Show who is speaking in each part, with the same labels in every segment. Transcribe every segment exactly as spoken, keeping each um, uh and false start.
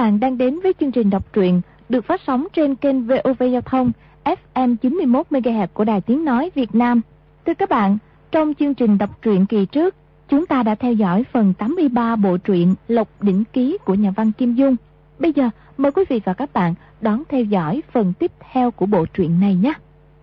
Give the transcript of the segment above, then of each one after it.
Speaker 1: bạn đang đến với chương trình đọc truyện được phát sóng trên kênh vê o vê Giao thông ép em chín mươi mốt mê ga héc của Đài Tiếng Nói Việt Nam. Thưa các bạn, trong chương trình đọc truyện kỳ trước, chúng ta đã theo dõi phần tám mươi ba bộ truyện Lộc Đỉnh Ký của nhà văn Kim Dung. Bây giờ, mời quý vị và các bạn đón theo dõi phần tiếp theo của bộ truyện này nhé.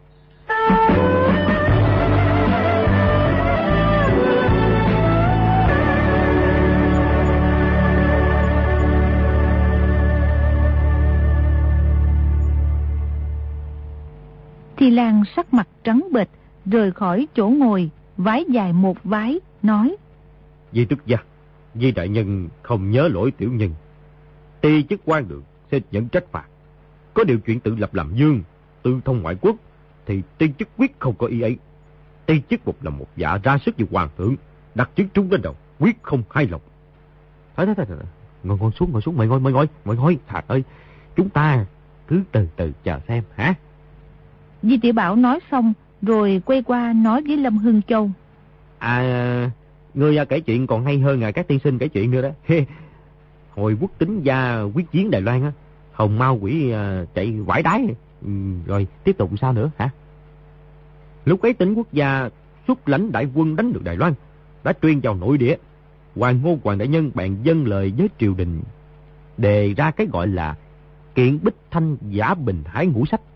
Speaker 2: Thi Lan sắc mặt trắng bệch, rời khỏi chỗ ngồi, vái dài một vái, nói:
Speaker 3: Di Tước gia, Di đại nhân không nhớ lỗi tiểu nhân. Ty chức quan được, sẽ nhận trách phạt. Có điều chuyện tự lập làm dương, tự thông ngoại quốc, thì ty chức quyết không có ý ấy. Ty chức một là một dạ ra sức như hoàng thượng, đặt chức trúng lên đầu, quyết không hai lòng. Thôi thôi thôi, thôi. Ngồi ngồi xuống, ngồi xuống, mời ngồi, mời ngồi, mời ngồi. Thà ơi, chúng ta cứ từ từ chờ xem, hả?
Speaker 2: Di Tiểu Bảo nói xong, rồi quay qua nói với Lâm Hưng Châu:
Speaker 3: À, ngươi kể chuyện còn hay hơn à, các tiên sinh kể chuyện nữa đó. Hồi Quốc Tính gia quyết chiến Đài Loan á, Hồng Mao Quỷ uh, chạy vãi đái, ừ, rồi tiếp tục sao nữa hả? Lúc ấy Tỉnh Quốc gia xuất lãnh đại quân đánh được Đài Loan, đã truyền vào nội địa. Hoàng Ngô Hoàng đại nhân bèn dâng lời với triều đình, đề ra cái gọi là kiện Bích Thanh giả Bình Hải ngũ sách.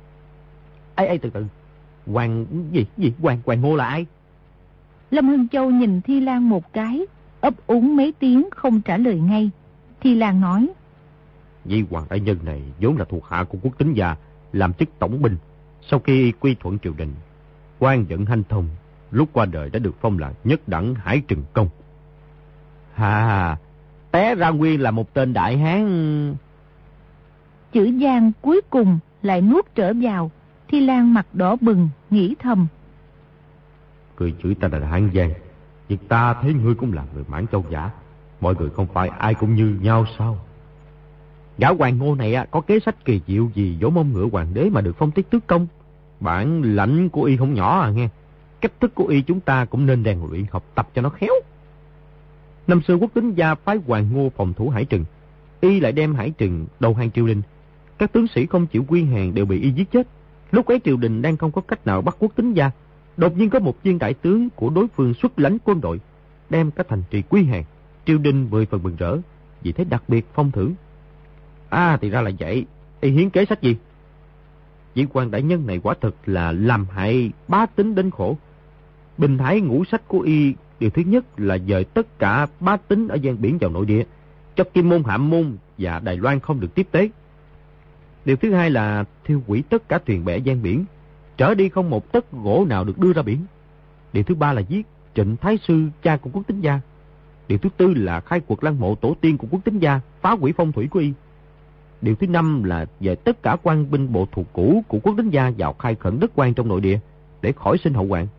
Speaker 3: Ê, ê, từ từ. Hoàng gì, gì, Hoàng, Hoàng Ngô là ai?
Speaker 2: Lâm Hưng Châu nhìn Thi Lan một cái, ấp úng mấy tiếng không trả lời ngay. Thi Lan nói:
Speaker 3: Vị Hoàng đại nhân này vốn là thuộc hạ của Quốc Tính gia, làm chức tổng binh. Sau khi quy thuận triều đình, quan vận hanh thông, lúc qua đời đã được phong là nhất đẳng Hải Trừng Công. Hà, té ra nguyên là một tên đại hán.
Speaker 2: Chữ Giang cuối cùng lại nuốt trở vào. Thi Lan mặt đỏ bừng, nghĩ thầm:
Speaker 3: Cười chửi ta là hán Giang, nhưng ta thấy ngươi cũng là người Mãn Châu giả. Mọi người không phải ai cũng như nhau sao? Gã Hoàng Ngô này có kế sách kỳ diệu gì vỗ mông ngựa hoàng đế mà được phong tiết tước công. Bản lãnh của y không nhỏ à nghe. Cách thức của y chúng ta cũng nên rèn luyện học tập cho nó khéo. Năm xưa Quốc Tính gia phái Hoàng Ngô phòng thủ Hải Trừng, y lại đem Hải Trừng đầu hàng triều đình. Các tướng sĩ không chịu quy hàng đều bị y giết chết. Lúc ấy triều đình đang không có cách nào bắt Quốc Tính gia, đột nhiên có một viên đại tướng của đối phương xuất lãnh quân đội, đem cả thành trì quy hàng. Triều đình mười phần mừng rỡ, vì thế đặc biệt phong thưởng. À, thì ra là vậy. Y hiến kế sách gì? Vị Hoàng đại nhân này quả thực là làm hại bá tính đến khổ. Bình Hải ngũ sách của y, điều thứ nhất là dời tất cả bá tính ở ven biển vào nội địa, cho Kim Môn, Hạm Môn và Đài Loan không được tiếp tế. Điều thứ hai là thiêu hủy tất cả thuyền bè ven biển, trở đi không một tấc gỗ nào được đưa ra biển. Điều thứ ba là giết Trịnh Thái Sư, cha của Quốc Tính gia. Điều thứ tư là khai quật lăng mộ tổ tiên của Quốc Tính gia, phá hủy phong thủy của y. Điều thứ năm là về tất cả quan binh bộ thuộc cũ của Quốc Tính gia vào khai khẩn đất quan trong nội địa để khỏi sinh hậu hoạn.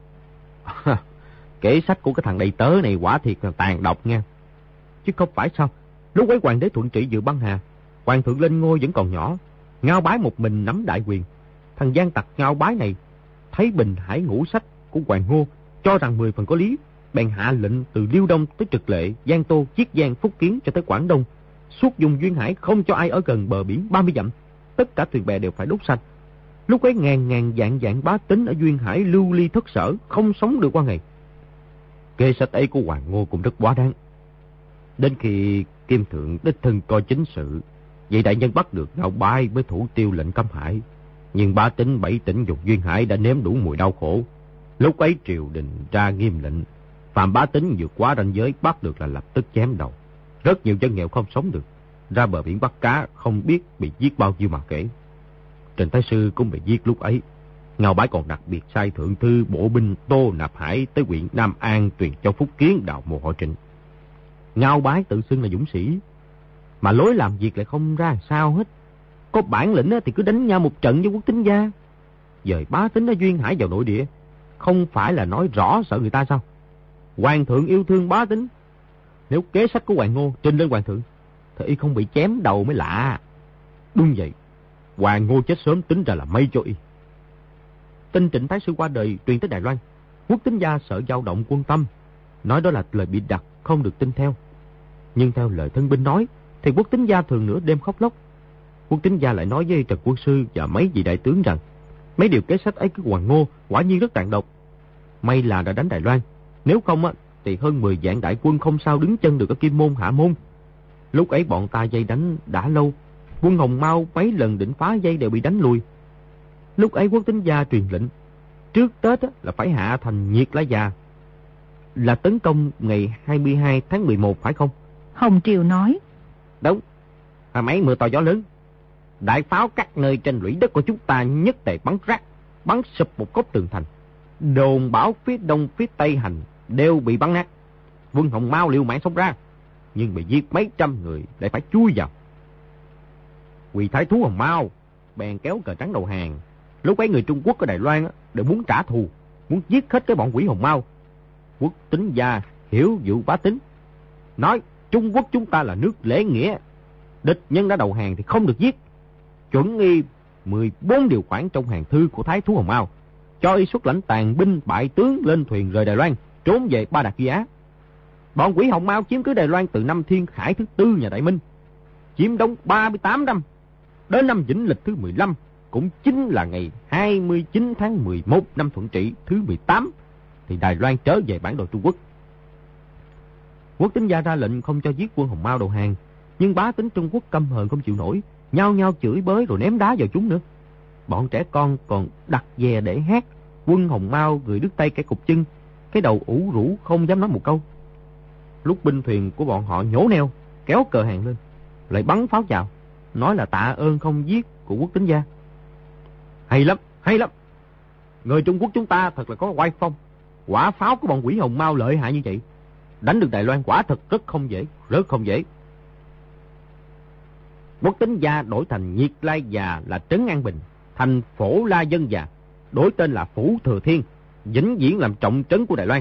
Speaker 3: Kế sách của cái thằng đầy tớ này quả thiệt là tàn độc nha. Chứ không phải sao? Lúc ấy hoàng đế Thuận Trị vừa băng hà, hoàng thượng lên ngôi vẫn còn nhỏ, Ngao Bái một mình nắm đại quyền. Thằng gian tặc Ngao Bái này thấy Bình Hải ngũ sách của Hoàng Ngô cho rằng mười phần có lý, bèn hạ lệnh từ Liêu Đông tới Trực Lệ, Giang Tô, Chiết Giang, Phúc Kiến cho tới Quảng Đông, suốt vùng duyên hải không cho ai ở gần bờ biển ba mươi dặm, tất cả thuyền bè đều phải đốt sạch. Lúc ấy ngàn ngàn vạn vạn bá tính ở duyên hải lưu ly thất sở, không sống được qua ngày. Kế sách ấy của Hoàng Ngô cũng rất quá đáng. Đến khi Kim Thượng đích thân coi chính sự, vị đại nhân bắt được Ngao Bái mới thủ tiêu lệnh cấm hải. Nhưng bá tính bảy tỉnh vùng duyên hải đã nếm đủ mùi đau khổ. Lúc ấy triều đình ra nghiêm lệnh, phạm bá tính vượt quá ranh giới bắt được là lập tức chém đầu. Rất nhiều dân nghèo không sống được, ra bờ biển bắt cá không biết bị giết bao nhiêu mà kể. Trịnh Thái Sư cũng bị giết lúc ấy. Ngao Bái còn đặc biệt sai thượng thư bộ binh Tô Nạp Hải tới huyện Nam An, Tuyền Châu, Phúc Kiến đào mồ hội Trịnh. Ngao Bái tự xưng là dũng sĩ, mà lối làm việc lại không ra sao hết. Có bản lĩnh thì cứ đánh nhau một trận với Quốc Tính gia. Dời bá tính ở duyên hải vào nội địa, không phải là nói rõ sợ người ta sao? Hoàng thượng yêu thương bá tính, nếu kế sách của Hoàng Ngô trình lên hoàng thượng thì y không bị chém đầu mới lạ. Đúng vậy, Hoàng Ngô chết sớm tính ra là may cho y. Tin Trịnh Thái Sư qua đời truyền tới Đài Loan, Quốc Tính gia sợ dao động quân tâm, nói đó là lời bị đặt, không được tin theo. Nhưng theo lời thân binh nói thì Quốc Tính Gia thường nửa đêm khóc lóc. Quốc Tính Gia lại nói với Trần Quân Sư và mấy vị đại tướng rằng mấy điều kế sách ấy của Hoàng Ngô quả nhiên rất tàn độc. May là đã đánh Đài Loan, nếu không á thì hơn mười vạn đại quân không sao đứng chân được ở Kim Môn Hạ Môn. Lúc ấy bọn ta dây đánh đã lâu, quân Hồng Mao mấy lần định phá dây đều bị đánh lùi. Lúc ấy Quốc Tính Gia truyền lệnh trước Tết á, là phải hạ thành Nhiệt Lá Già, là tấn công ngày hai mươi hai tháng mười một phải không?
Speaker 2: Hồng Triều nói.
Speaker 3: Đúng, hồi mấy mưa to gió lớn, đại pháo các nơi trên lũy đất của chúng ta nhất tề bắn rác, bắn sụp một cốc tường thành. Đồn bảo phía đông phía tây hành đều bị bắn nát. Quân Hồng Mao liều mạng sống ra, nhưng bị giết mấy trăm người lại phải chui vào. Quỳ thái thú Hồng Mao bèn kéo cờ trắng đầu hàng. Lúc ấy người Trung Quốc ở Đài Loan đều muốn trả thù, muốn giết hết cái bọn quỷ Hồng Mao. Quốc Tính Gia hiểu vụ bá tính, nói Trung Quốc chúng ta là nước lễ nghĩa, địch nhân đã đầu hàng thì không được giết. Chuẩn y mười bốn điều khoản trong hàng thư của thái thú Hồng Mao, cho y xuất lãnh tàn binh bại tướng lên thuyền rời Đài Loan, trốn về Ba Đạt Duy Á. Bọn quỷ Hồng Mao chiếm cứ Đài Loan từ năm Thiên Khải thứ tư nhà Đại Minh, chiếm đóng ba mươi tám năm. Đến năm Vĩnh Lịch thứ mười lăm, cũng chính là ngày hai mươi chín tháng mười một năm Thuận Trị thứ mười tám, thì Đài Loan trở về bản đồ Trung Quốc. Quốc Tính Gia ra lệnh không cho giết quân Hồng Mao đầu hàng, nhưng bá tính Trung Quốc căm hờn không chịu nổi, nhao nhao chửi bới rồi ném đá vào chúng nữa. Bọn trẻ con còn đặt dè để hát, quân Hồng Mao người đứt tay kẻ cụt chân, cái đầu ủ rũ không dám nói một câu. Lúc binh thuyền của bọn họ nhổ neo, kéo cờ hàng lên, lại bắn pháo chào, nói là tạ ơn không giết của Quốc Tính Gia. Hay lắm, hay lắm. Người Trung Quốc chúng ta thật là có oai phong. Quả pháo của bọn quỷ Hồng Mao lợi hại như vậy, đánh được Đài Loan quả thật rất không dễ, rất không dễ. Quốc Tính Gia đổi thành Nhiệt La Già là Trấn An Bình, thành Phổ La Dân Già, đổi tên là Phủ Thừa Thiên, vĩnh viễn làm trọng trấn của Đài Loan.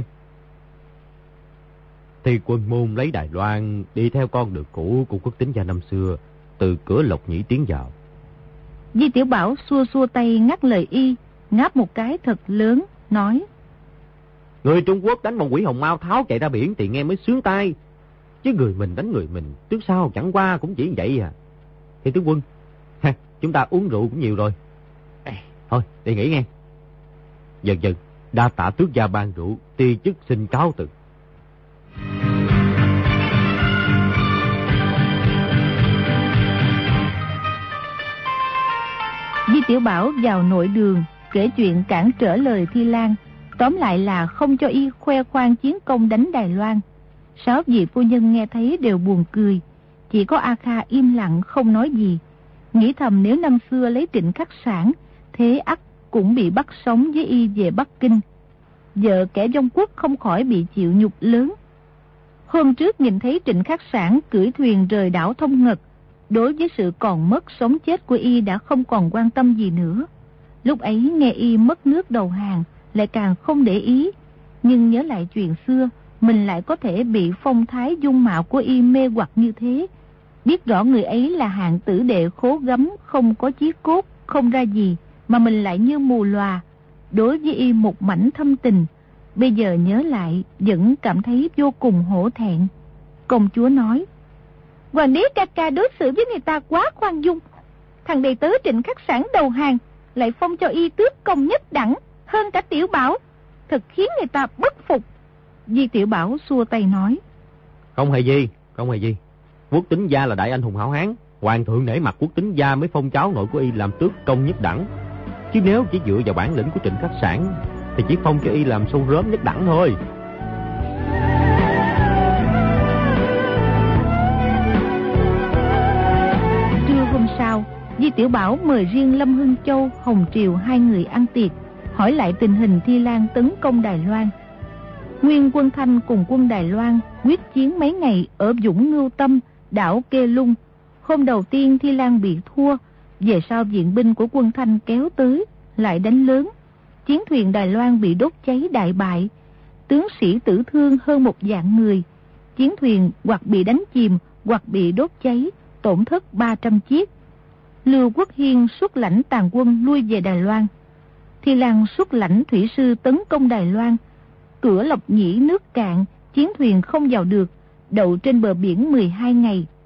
Speaker 3: Thì Quân Môn lấy Đài Loan đi theo con đường cũ của Quốc Tính Gia năm xưa, từ cửa Lộc Nhĩ tiến vào.
Speaker 2: Di Tiểu Bảo xua xua tay ngắt lời y, ngáp một cái thật lớn, nói:
Speaker 3: Người Trung Quốc đánh bọn quỷ Hồng Mao tháo chạy ra biển thì nghe mới sướng tai, chứ người mình đánh người mình, trước sau chẳng qua cũng chỉ vậy à. Thì tướng quân, ha, chúng ta uống rượu cũng nhiều rồi, thôi đi nghỉ nghe. Dần dần đa tạ tước gia ban rượu, ti chức xin cáo từ.
Speaker 2: Di Tiểu Bảo vào nội đường kể chuyện cản trở lời Thi Lan, tóm lại là không cho y khoe khoang chiến công đánh Đài Loan. Sáu vị phu nhân nghe thấy đều buồn cười, chỉ có A Kha im lặng không nói gì, nghĩ thầm nếu năm xưa lấy Trịnh Khắc Sản, thế ắt cũng bị bắt sống với y về Bắc Kinh. Vợ kẻ Vong Quốc không khỏi bị chịu nhục lớn. Hôm trước nhìn thấy Trịnh Khắc Sản cưỡi thuyền rời đảo Thông Ngật, đối với sự còn mất sống chết của y đã không còn quan tâm gì nữa. Lúc ấy nghe y mất nước đầu hàng, lại càng không để ý, nhưng nhớ lại chuyện xưa, mình lại có thể bị phong thái dung mạo của y mê hoặc như thế. Biết rõ người ấy là hạng tử đệ khố gấm, không có chí cốt, không ra gì, mà mình lại như mù lòa, đối với y một mảnh thâm tình. Bây giờ nhớ lại vẫn cảm thấy vô cùng hổ thẹn. Công chúa nói: Hoàng đế ca ca đối xử với người ta quá khoan dung. Thằng đầy tớ Trịnh Khắc Sản đầu hàng, lại phong cho y tước công nhất đẳng, hơn cả Tiểu Bảo, thật khiến người ta bất phục. Di Tiểu Bảo xua tay nói:
Speaker 3: Không hề gì, không hề gì. Quốc Tính Gia là đại anh hùng hảo hán, hoàng thượng nể mặt Quốc Tính Gia mới phong cháu nội của y làm tước công nhất đẳng. Chứ nếu chỉ dựa vào bản lĩnh của Trịnh Khắc Sản thì chỉ phong cho y làm sâu rớm nhất đẳng thôi.
Speaker 2: Trưa hôm sau, Di Tiểu Bảo mời riêng Lâm Hưng Châu, Hồng Triều hai người ăn tiệc, hỏi lại tình hình Thi Lan tấn công Đài Loan. Nguyên quân Thanh cùng quân Đài Loan quyết chiến mấy ngày ở Dũng Ngưu Tâm, đảo Kê Lung. Hôm đầu tiên Thi Lan bị thua, về sau viện binh của quân Thanh kéo tới, lại đánh lớn. Chiến thuyền Đài Loan bị đốt cháy đại bại, tướng sĩ tử thương hơn một vạn người. Chiến thuyền hoặc bị đánh chìm, hoặc bị đốt cháy, tổn thất ba trăm chiếc. Lưu Quốc Hiên xuất lãnh tàn quân lui về Đài Loan. Thi Lan xuất lãnh thủy sư tấn công Đài Loan. Cửa Lộc Nhĩ nước cạn, chiến thuyền không vào được, đậu trên bờ biển mười hai ngày.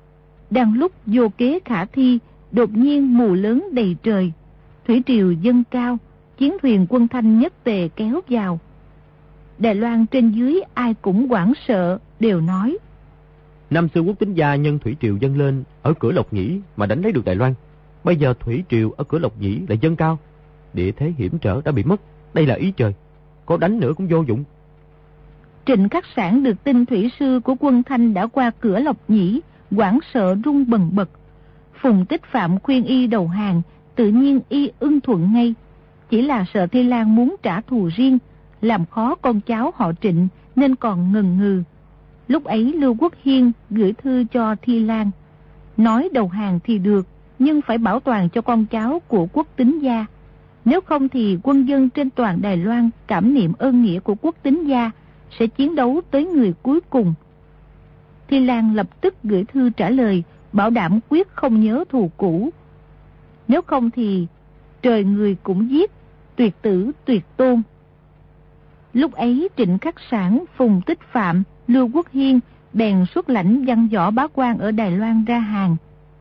Speaker 2: Đang lúc vô kế khả thi, đột nhiên mù lớn đầy trời. Thủy triều dâng cao, chiến thuyền quân Thanh nhất tề kéo vào. Đài Loan trên dưới ai cũng hoảng sợ, đều nói:
Speaker 3: năm xưa Quốc Tính Gia nhân thủy triều dâng lên ở cửa Lộc Nhĩ mà đánh lấy được Đài Loan. Bây giờ thủy triều ở cửa Lộc Nhĩ lại dâng cao, địa thế hiểm trở đã bị mất. Đây là ý trời, có đánh nữa cũng vô dụng.
Speaker 2: Trịnh Khắc Sản được tin thủy sư của quân Thanh đã qua cửa Lộc Nhĩ, hoảng sợ run bần bật. Phùng Tích Phạm khuyên y đầu hàng, tự nhiên y ưng thuận ngay. Chỉ là sợ Thi Lan muốn trả thù riêng, làm khó con cháu họ Trịnh nên còn ngần ngừ. Lúc ấy Lưu Quốc Hiên gửi thư cho Thi Lan, nói đầu hàng thì được, nhưng phải bảo toàn cho con cháu của Quốc Tính Gia. Nếu không thì quân dân trên toàn Đài Loan cảm niệm ơn nghĩa của Quốc Tính Gia, sẽ chiến đấu tới người cuối cùng. Thi Lan lập tức gửi thư trả lời, bảo đảm quyết không nhớ thù cũ. Nếu không thì trời người cũng giết, tuyệt tử tuyệt tôn. Lúc ấy Trịnh Khắc Sản, Phùng Tích Phạm, Lưu Quốc Hiên bèn xuất lãnh văn võ bá quan ở Đài Loan ra hàng.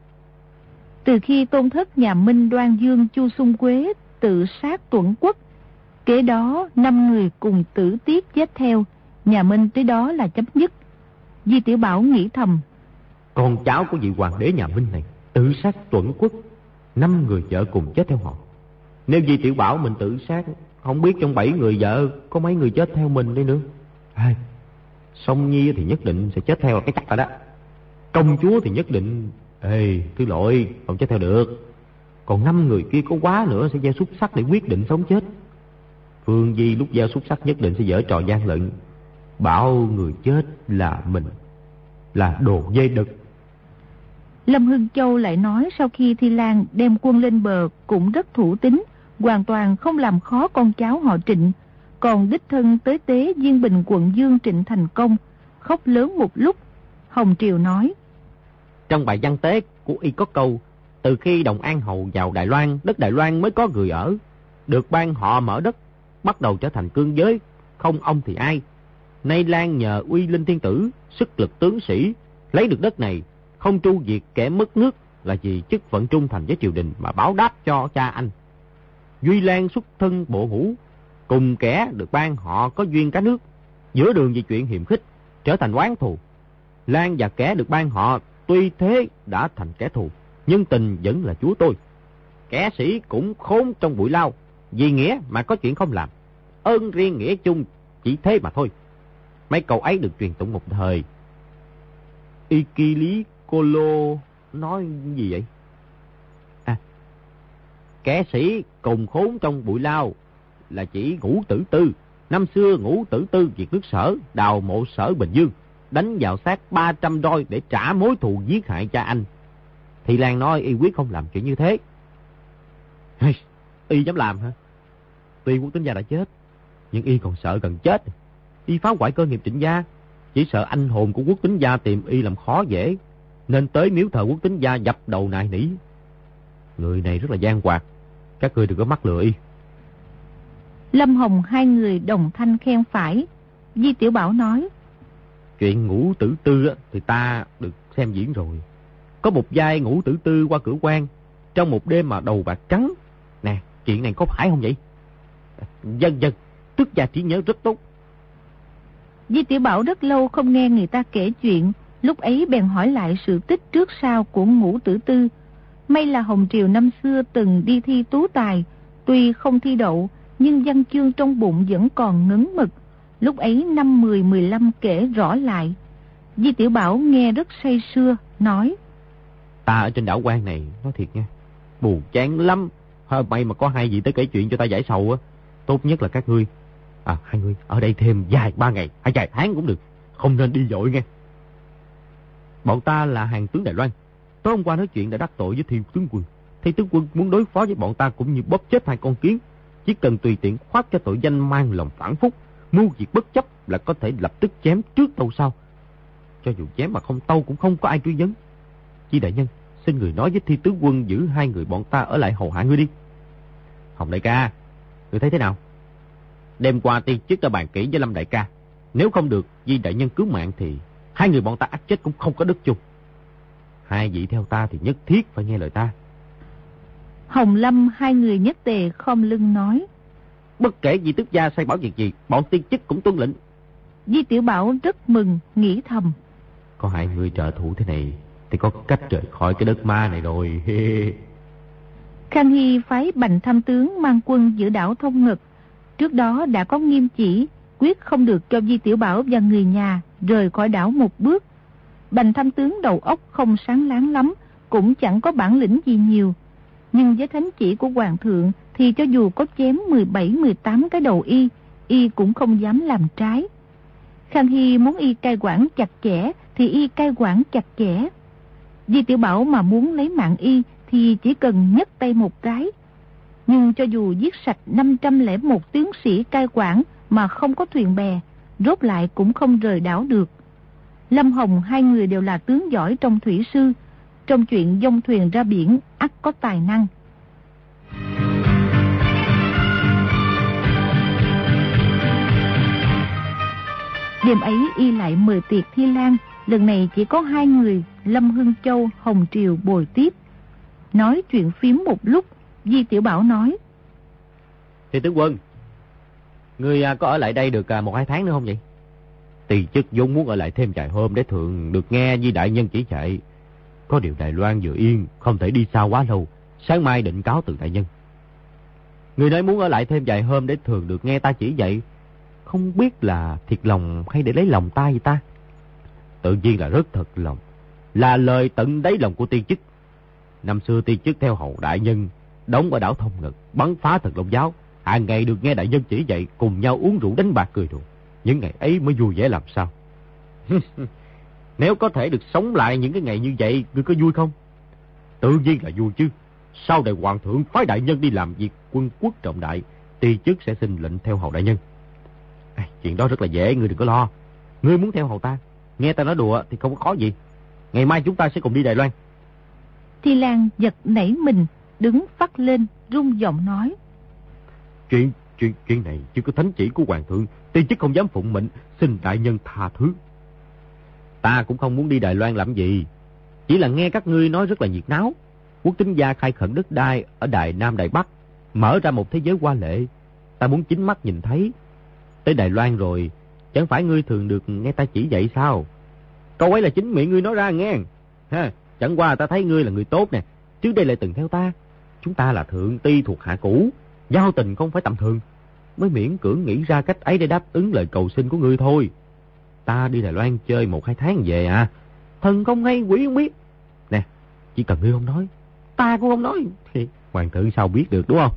Speaker 2: Từ khi tôn thất nhà Minh Đoan Dương Chu Xung Quế tự sát Tuẩn Quốc, kế đó năm người cùng tử tiết chết theo, nhà Minh tới đó là chấm dứt. Di Tiểu Bảo nghĩ thầm:
Speaker 3: con cháu của vị hoàng đế nhà Minh này tự sát Tuẩn Quốc, năm người vợ cùng chết theo họ. Nếu Di Tiểu Bảo mình tự sát, không biết trong bảy người vợ có mấy người chết theo mình đây nữa. Ai, Song Nhi thì nhất định sẽ chết theo cái chắc rồi đó. Công chúa thì nhất định, ê, thứ lỗi, không chết theo được. Còn năm người kia có quá nữa sẽ gieo xúc sắc để quyết định sống chết. Phương Di lúc gieo xúc sắc nhất định sẽ dở trò gian lận, bảo người chết là mình, là đồ dê đực.
Speaker 2: Lâm Hưng Châu lại nói sau khi Thi Lan đem quân lên bờ cũng rất thủ tín, hoàn toàn không làm khó con cháu họ Trịnh, còn đích thân tới tế Diên Bình quận Dương Trịnh thành công, khóc lớn một lúc. Hồng Triều nói:
Speaker 3: trong bài văn tế của y có câu: từ khi Đồng An Hầu vào Đài Loan, đất Đài Loan mới có người ở, được ban họ mở đất, bắt đầu trở thành cương giới, không ông thì ai. Nay Lan nhờ uy linh thiên tử, sức lực tướng sĩ, lấy được đất này, không tru diệt kẻ mất nước, là vì chức phận trung thành với triều đình mà báo đáp cho cha anh. Duy Lan xuất thân bộ ngũ, cùng kẻ được ban họ có duyên cá nước, giữa đường vì chuyện hiềm khích, trở thành oán thù. Lan và kẻ được ban họ tuy thế đã thành kẻ thù, nhưng tình vẫn là chúa tôi. Kẻ sĩ cũng khốn trong bụi lao, vì nghĩa mà có chuyện không làm, ơn riêng nghĩa chung chỉ thế mà thôi. Mấy câu ấy được truyền tụng một thời. Ikili Colo nói gì vậy? À, kẻ sĩ cùng khốn trong bụi lao là chỉ Ngũ Tử Tư. Năm xưa Ngũ Tử Tư diệt nước Sở, đào mộ Sở Bình Dương, đánh vào xác ba trăm roi để trả mối thù giết hại cha anh. Thì Lan nói y quyết không làm chuyện như thế. Hey, y dám làm hả? Tuy Quốc Tính Gia đã chết, nhưng y còn sợ gần chết. Y phá hoại cơ nghiệp Trịnh gia, chỉ sợ anh hồn của Quốc Tính Gia tìm y làm khó dễ, nên tới miếu thờ Quốc Tính Gia dập đầu nài nỉ. Người này rất là gian hoạt, các ngươi đừng có mắc lừa y.
Speaker 2: Lâm Hồng hai người đồng thanh khen phải. Di Tiểu Bảo nói:
Speaker 3: chuyện Ngũ Tử Tư thì ta được xem diễn rồi. Có một vai Ngũ Tử Tư qua cửa quan trong một đêm mà đầu bạc trắng. Nè, chuyện này có phải không vậy? Dân dân, tức gia trí nhớ rất tốt.
Speaker 2: Di Tiểu Bảo rất lâu không nghe người ta kể chuyện, lúc ấy bèn hỏi lại sự tích trước sau của Ngũ Tử Tư. May là Hồng Triều năm xưa từng đi thi tú tài, tuy không thi đậu, nhưng văn chương trong bụng vẫn còn ngấn mực. Lúc ấy năm mười mười lăm kể rõ lại. Di Tiểu Bảo nghe rất say sưa, nói:
Speaker 3: ta ở trên đảo quan này, nói thiệt nha, buồn chán lắm. Hơi may mà có hai vị tới kể chuyện cho ta giải sầu á. Tốt nhất là các ngươi, à hai ngươi ở đây thêm vài ba ngày hay vài tháng cũng được, không nên đi vội nghe. Bọn ta là hàng tướng Đài Loan, tối hôm qua nói chuyện đã đắc tội với Thi tướng quân. Thi tướng quân muốn đối phó với bọn ta cũng như bóp chết hai con kiến, chỉ cần tùy tiện khoác cho tội danh mang lòng phản phúc, mưu việc bất chấp là có thể lập tức chém trước tâu sau. Cho dù chém mà không tâu cũng không có ai truy vấn. Chi đại nhân, xin người nói với Thi tướng quân giữ hai người bọn ta ở lại hầu hạ ngươi đi. Hồng đại ca, ngươi thấy thế nào? Đêm qua tiên chức đã bàn kỹ với Lâm đại ca, nếu không được Di đại nhân cứu mạng thì hai người bọn ta ắt chết cũng không có đất chung. Hai vị theo ta thì nhất thiết phải nghe lời ta.
Speaker 2: Hồng Lâm hai người nhất tề khom lưng nói.
Speaker 3: Bất kể Di Tước gia sai bảo việc gì, bọn tiên chức cũng tuân lệnh.
Speaker 2: Di Tiểu Bảo rất mừng, nghĩ thầm.
Speaker 3: Có hai người trợ thủ thế này thì có cách rời khỏi cái đất ma này rồi.
Speaker 2: Khang Hy phái Bành Tham tướng mang quân giữ đảo Thông Ngực. Trước đó đã có nghiêm chỉ quyết không được cho Di Tiểu Bảo và người nhà rời khỏi đảo một bước. Bành Tham tướng đầu óc không sáng láng lắm, cũng chẳng có bản lĩnh gì nhiều. Nhưng với thánh chỉ của hoàng thượng thì cho dù có chém mười bảy mười tám cái đầu y, y cũng không dám làm trái. Khang Hy muốn y cai quản chặt chẽ thì y cai quản chặt chẽ. Di Tiểu Bảo mà muốn lấy mạng y thì chỉ cần nhấc tay một cái. Nhưng cho dù giết sạch năm trăm lẻ một tướng sĩ cai quản mà không có thuyền bè, rốt lại cũng không rời đảo được. Lâm Hồng hai người đều là tướng giỏi trong thủy sư, trong chuyện dông thuyền ra biển ắt có tài năng. Đêm ấy y lại mời tiệc Thi Lan, lần này chỉ có hai người, Lâm Hưng Châu, Hồng Triều bồi tiếp. Nói chuyện phím một lúc, Di Tiểu Bảo nói.
Speaker 3: Thì tướng quân, ngươi có ở lại đây được một hai tháng nữa không vậy? Tỳ chức vốn muốn ở lại thêm vài hôm để thường được nghe Di đại nhân chỉ dạy. Có điều Đài Loan vừa yên, không thể đi xa quá lâu. Sáng mai định cáo từ đại nhân. Người nói muốn ở lại thêm vài hôm để thường được nghe ta chỉ dạy, không biết là thiệt lòng hay để lấy lòng ta vậy ta? Tự nhiên là rất thật lòng, là lời tận đáy lòng của tiên chức. Năm xưa tiên chức theo hầu đại nhân đóng ở đảo Thông Ngực, bắn phá Thần Long giáo, hàng ngày được nghe đại nhân chỉ dạy, cùng nhau uống rượu đánh bạc cười đùa. Những ngày ấy mới vui vẻ làm sao. Nếu có thể được sống lại những cái ngày như vậy, ngươi có vui không? Tự nhiên là vui chứ. Sau này hoàng thượng phái đại nhân đi làm việc quân quốc trọng đại, tiên chức sẽ xin lệnh theo hầu đại nhân. À, chuyện đó rất là dễ, ngươi đừng có lo. Ngươi muốn theo hầu ta, nghe ta nói đùa thì không có khó gì. Ngày mai chúng ta sẽ cùng đi Đài Loan.
Speaker 2: Thi Lan giật nảy mình, đứng phắt lên, rung giọng nói.
Speaker 3: Chuyện chuyện chuyện này chưa có thánh chỉ của hoàng thượng, tiên chức không dám phụng mệnh, xin đại nhân tha thứ. Ta cũng không muốn đi Đài Loan làm gì, chỉ là nghe các ngươi nói rất là nhiệt náo. Quốc tính gia khai khẩn đất đai ở Đài Nam Đài Bắc, mở ra một thế giới hoa lệ. Ta muốn chính mắt nhìn thấy. Tới Đài Loan rồi, chẳng phải ngươi thường được nghe ta chỉ dạy sao? Câu ấy là chính miệng ngươi nói ra nghe. Ha, chẳng qua ta thấy ngươi là người tốt nè, trước đây lại từng theo ta. Chúng ta là thượng ti thuộc hạ cũ, giao tình không phải tầm thường, mới miễn cưỡng nghĩ ra cách ấy để đáp ứng lời cầu xin của ngươi thôi. Ta đi Đài Loan chơi một hai tháng về à, thần không hay quỷ không biết. Nè, chỉ cần ngươi không nói, ta cũng không nói, thì hoàng thượng sao biết được, đúng không?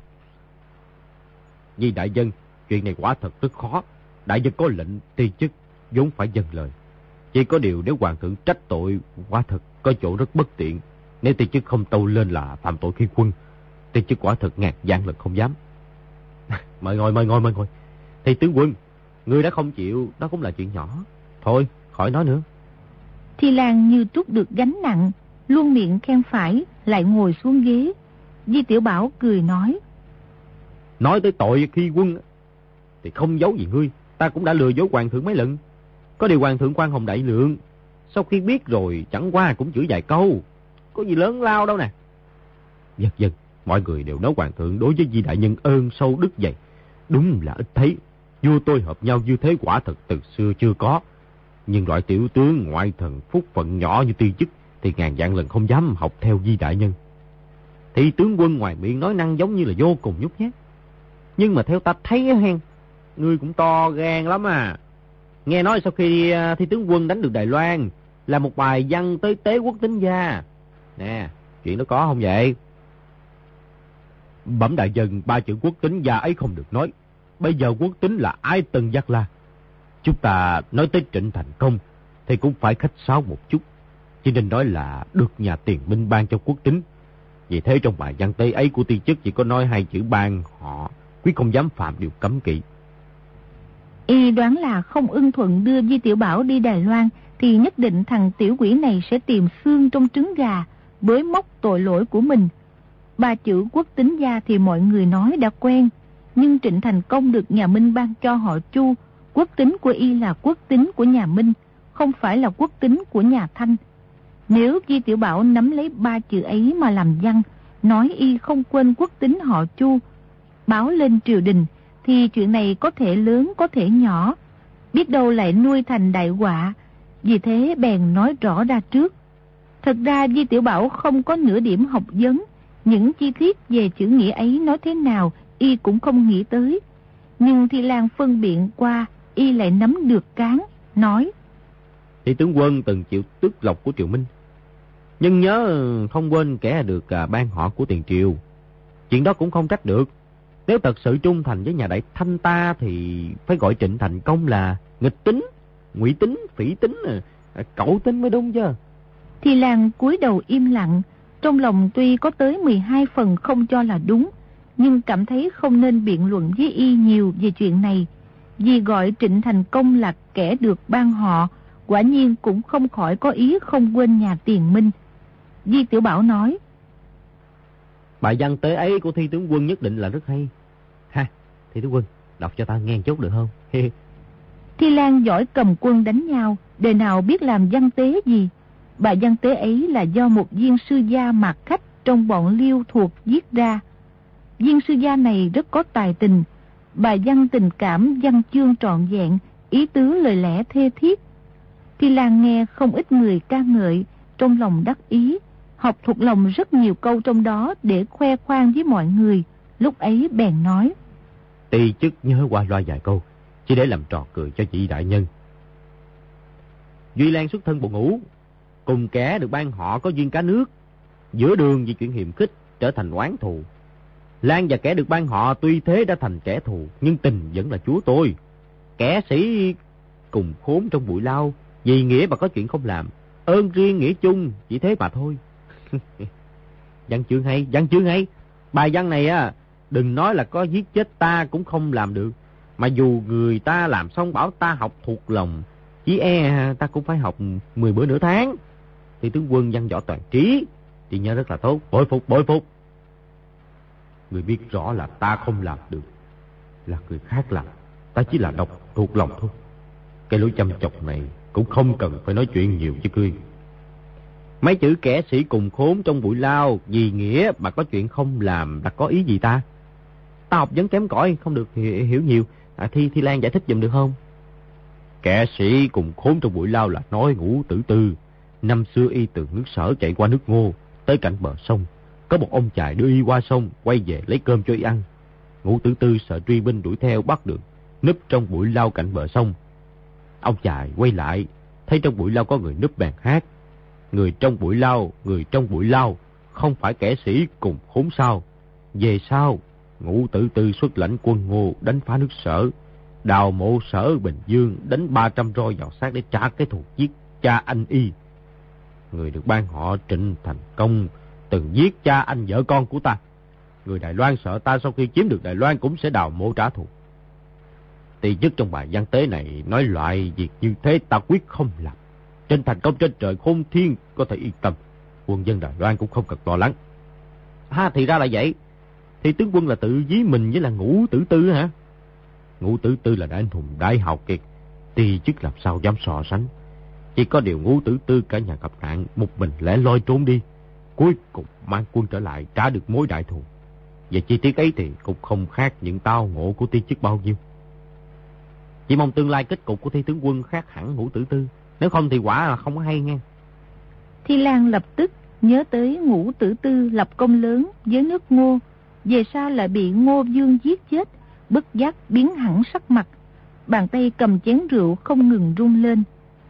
Speaker 3: Vì đại dân, chuyện này quả thật rất khó. Đại dân có lệnh, tiên chức vốn phải dâng lời. Chỉ có điều nếu hoàng thượng trách tội, quả thật có chỗ rất bất tiện. Nếu tiên chức không tâu lên là phạm tội khi quân, tiên chức quả thật ngàn vạn lần không dám. Mời ngồi, mời ngồi, mời ngồi. Thì tướng quân, ngươi đã không chịu, đó cũng là chuyện nhỏ. Thôi, khỏi nói nữa.
Speaker 2: Thi Lan như trút được gánh nặng, luôn miệng khen phải, lại ngồi xuống ghế. Di Tiểu Bảo cười nói.
Speaker 3: Nói tới tội khi quân thì không giấu gì ngươi, ta cũng đã lừa dối hoàng thượng mấy lần. Có điều hoàng thượng quan hồng đại lượng, sau khi biết rồi chẳng qua cũng chửi vài câu, có gì lớn lao đâu nè. Dân dân, mọi người đều nói hoàng thượng đối với Di đại nhân ơn sâu đức dày, đúng là ít thấy. Vua tôi hợp nhau như thế quả thật từ xưa chưa có. Nhưng loại tiểu tướng ngoại thần phúc phận nhỏ như tiên chức thì ngàn vạn lần không dám học theo Di đại nhân. Thì tướng quân ngoài miệng nói năng giống như là vô cùng nhút nhát, nhưng mà theo ta thấy hen, ngươi cũng to gan lắm à. Nghe nói sau khi thi tướng quân đánh được Đài Loan, là một bài văn tới tế quốc tính gia. Nè, chuyện đó có không vậy? Bẩm đại dân, ba chữ quốc tính gia ấy không được nói. Bây giờ quốc tính là Ái Tân Giác La. Chúng ta nói tới Trịnh Thành Công thì cũng phải khách sáo một chút, chỉ nên nói là được nhà tiền minh ban cho quốc tính. Vì thế trong bài văn tế ấy của tiên chức chỉ có nói hai chữ ban họ, quyết không dám phạm điều cấm kỵ.
Speaker 2: Y đoán là không ưng thuận đưa Di Tiểu Bảo đi Đài Loan thì nhất định thằng tiểu quỷ này sẽ tìm xương trong trứng gà, bới móc tội lỗi của mình. Ba chữ quốc tính gia thì mọi người nói đã quen, nhưng Trịnh Thành Công được nhà Minh ban cho họ Chu, quốc tính của y là quốc tính của nhà Minh, không phải là quốc tính của nhà Thanh. Nếu Di Tiểu Bảo nắm lấy ba chữ ấy mà làm văn, nói y không quên quốc tính họ Chu, báo lên triều đình, thì chuyện này có thể lớn có thể nhỏ, biết đâu lại nuôi thành đại họa. Vì thế bèn nói rõ ra trước. Thật ra Di Tiểu Bảo không có nửa điểm học vấn, những chi tiết về chữ nghĩa ấy nói thế nào y cũng không nghĩ tới. Nhưng Thi Lan phân biện qua, y lại nắm được cán, nói:
Speaker 3: Thì tướng quân từng chịu tước lộc của triều Minh, nhưng nhớ không quên kẻ được ban họ của tiền triều. Chuyện đó cũng không trách được. Nếu thật sự trung thành với nhà Đại Thanh ta thì phải gọi Trịnh Thành Công là nghịch tính, ngụy tính, phỉ tính, cẩu tính mới đúng chứ.
Speaker 2: Thi Lan cúi đầu im lặng, trong lòng tuy có tới mười hai phần không cho là đúng, nhưng cảm thấy không nên biện luận với y nhiều về chuyện này. Vì gọi Trịnh Thành Công là kẻ được ban họ, quả nhiên cũng không khỏi có ý không quên nhà Tiền Minh. Di Tiểu Bảo nói:
Speaker 3: Bài văn tế ấy của Thi tướng quân nhất định là rất hay. Ha, Thi tướng quân, đọc cho ta nghe chút được không?
Speaker 2: Thi Lan giỏi cầm quân đánh nhau, đời nào biết làm văn tế gì. Bài văn tế ấy là do một viên sư gia mạc khách trong bọn Liêu thuộc viết ra. Viên sư gia này rất có tài tình, bài văn tình cảm, văn chương trọn vẹn, ý tứ lời lẽ thê thiết. Thi Lan nghe không ít người ca ngợi, trong lòng đắc ý, học thuộc lòng rất nhiều câu trong đó để khoe khoang với mọi người. Lúc ấy bèn nói:
Speaker 3: Ti chức nhớ qua loa vài câu, chỉ để làm trò cười cho chị đại nhân. Duy Lan xuất thân bộ ngũ, cùng kẻ được ban họ có duyên cá nước, giữa đường vì chuyện hiềm khích trở thành oán thù. Lan và kẻ được ban họ tuy thế đã thành kẻ thù, nhưng tình vẫn là chúa tôi. Kẻ sĩ cùng khốn trong bụi lao, vì nghĩa mà có chuyện không làm, ơn riêng nghĩa chung, chỉ thế mà thôi. Văn chương hay, văn chương hay. Bài văn này á, đừng nói là có giết chết ta cũng không làm được, mà dù người ta làm xong bảo ta học thuộc lòng, chỉ e ta cũng phải học mười bữa nửa tháng. Thì tướng quân văn võ toàn trí, thì nhớ rất là tốt, bội phục, bội phục. Người biết rõ là ta không làm được, là người khác làm, ta chỉ là đọc thuộc lòng thôi. Cái lối chăm chọc này cũng không cần phải nói chuyện nhiều chứ cười. Mấy chữ kẻ sĩ cùng khốn trong bụi lao, vì nghĩa mà có chuyện không làm là có ý gì ta? Ta học vấn kém cỏi không được hiểu, hiểu nhiều. À, Thi Thi Lan giải thích giùm được không? Kẻ sĩ cùng khốn trong bụi lao là nói Ngũ Tử Tư. Năm xưa y từ nước Sở chạy qua nước Ngô, tới cạnh bờ sông. Có một ông chài đưa y qua sông, quay về lấy cơm cho y ăn. Ngũ Tử Tư sợ truy binh đuổi theo bắt được, núp trong bụi lao cạnh bờ sông. Ông chài quay lại, thấy trong bụi lao có người núp bèn hát: Người trong bụi lao, người trong bụi lao, không phải kẻ sĩ cùng khốn sao. Về sau, Ngũ Tử Tư xuất lãnh quân Ngô đánh phá nước Sở, đào mộ Sở Bình Dương, đánh ba trăm roi vào xác để trả cái thù giết cha anh y. Người được ban họ Trịnh Thành Công từng giết cha anh vợ con của ta. Người Đài Loan sợ ta sau khi chiếm được Đài Loan cũng sẽ đào mộ trả thù. Ti chức trong bài văn tế này nói loại việc như thế ta quyết không làm. Trịnh Thành Công trên trời khôn thiên có thể yên tâm, quân dân Đài Loan cũng không cần lo lắng. Ha, thì ra là vậy. Thì tướng quân là tự ví mình với là Ngũ Tử Tư hả? Ngũ Tử Tư là đại anh hùng đại hào kiệt, Ti chức làm sao dám so sánh. Chỉ có điều Ngũ Tử Tư cả nhà gặp nạn, một mình lẻ loi trốn đi, cuối cùng mang quân trở lại trả được mối đại thù. Về chi tiết ấy thì cũng không khác những tao ngộ của Ti chức bao nhiêu. Chỉ mong tương lai kết cục của Thi tướng quân khác hẳn Ngũ Tử Tư, nếu không thì quả là không có hay nghe.
Speaker 2: Thi Lan lập tức nhớ tới Ngũ Tử Tư lập công lớn với nước Ngô, về sau lại bị Ngô Vương giết chết, bất giác biến hẳn sắc mặt, bàn tay cầm chén rượu không ngừng rung lên.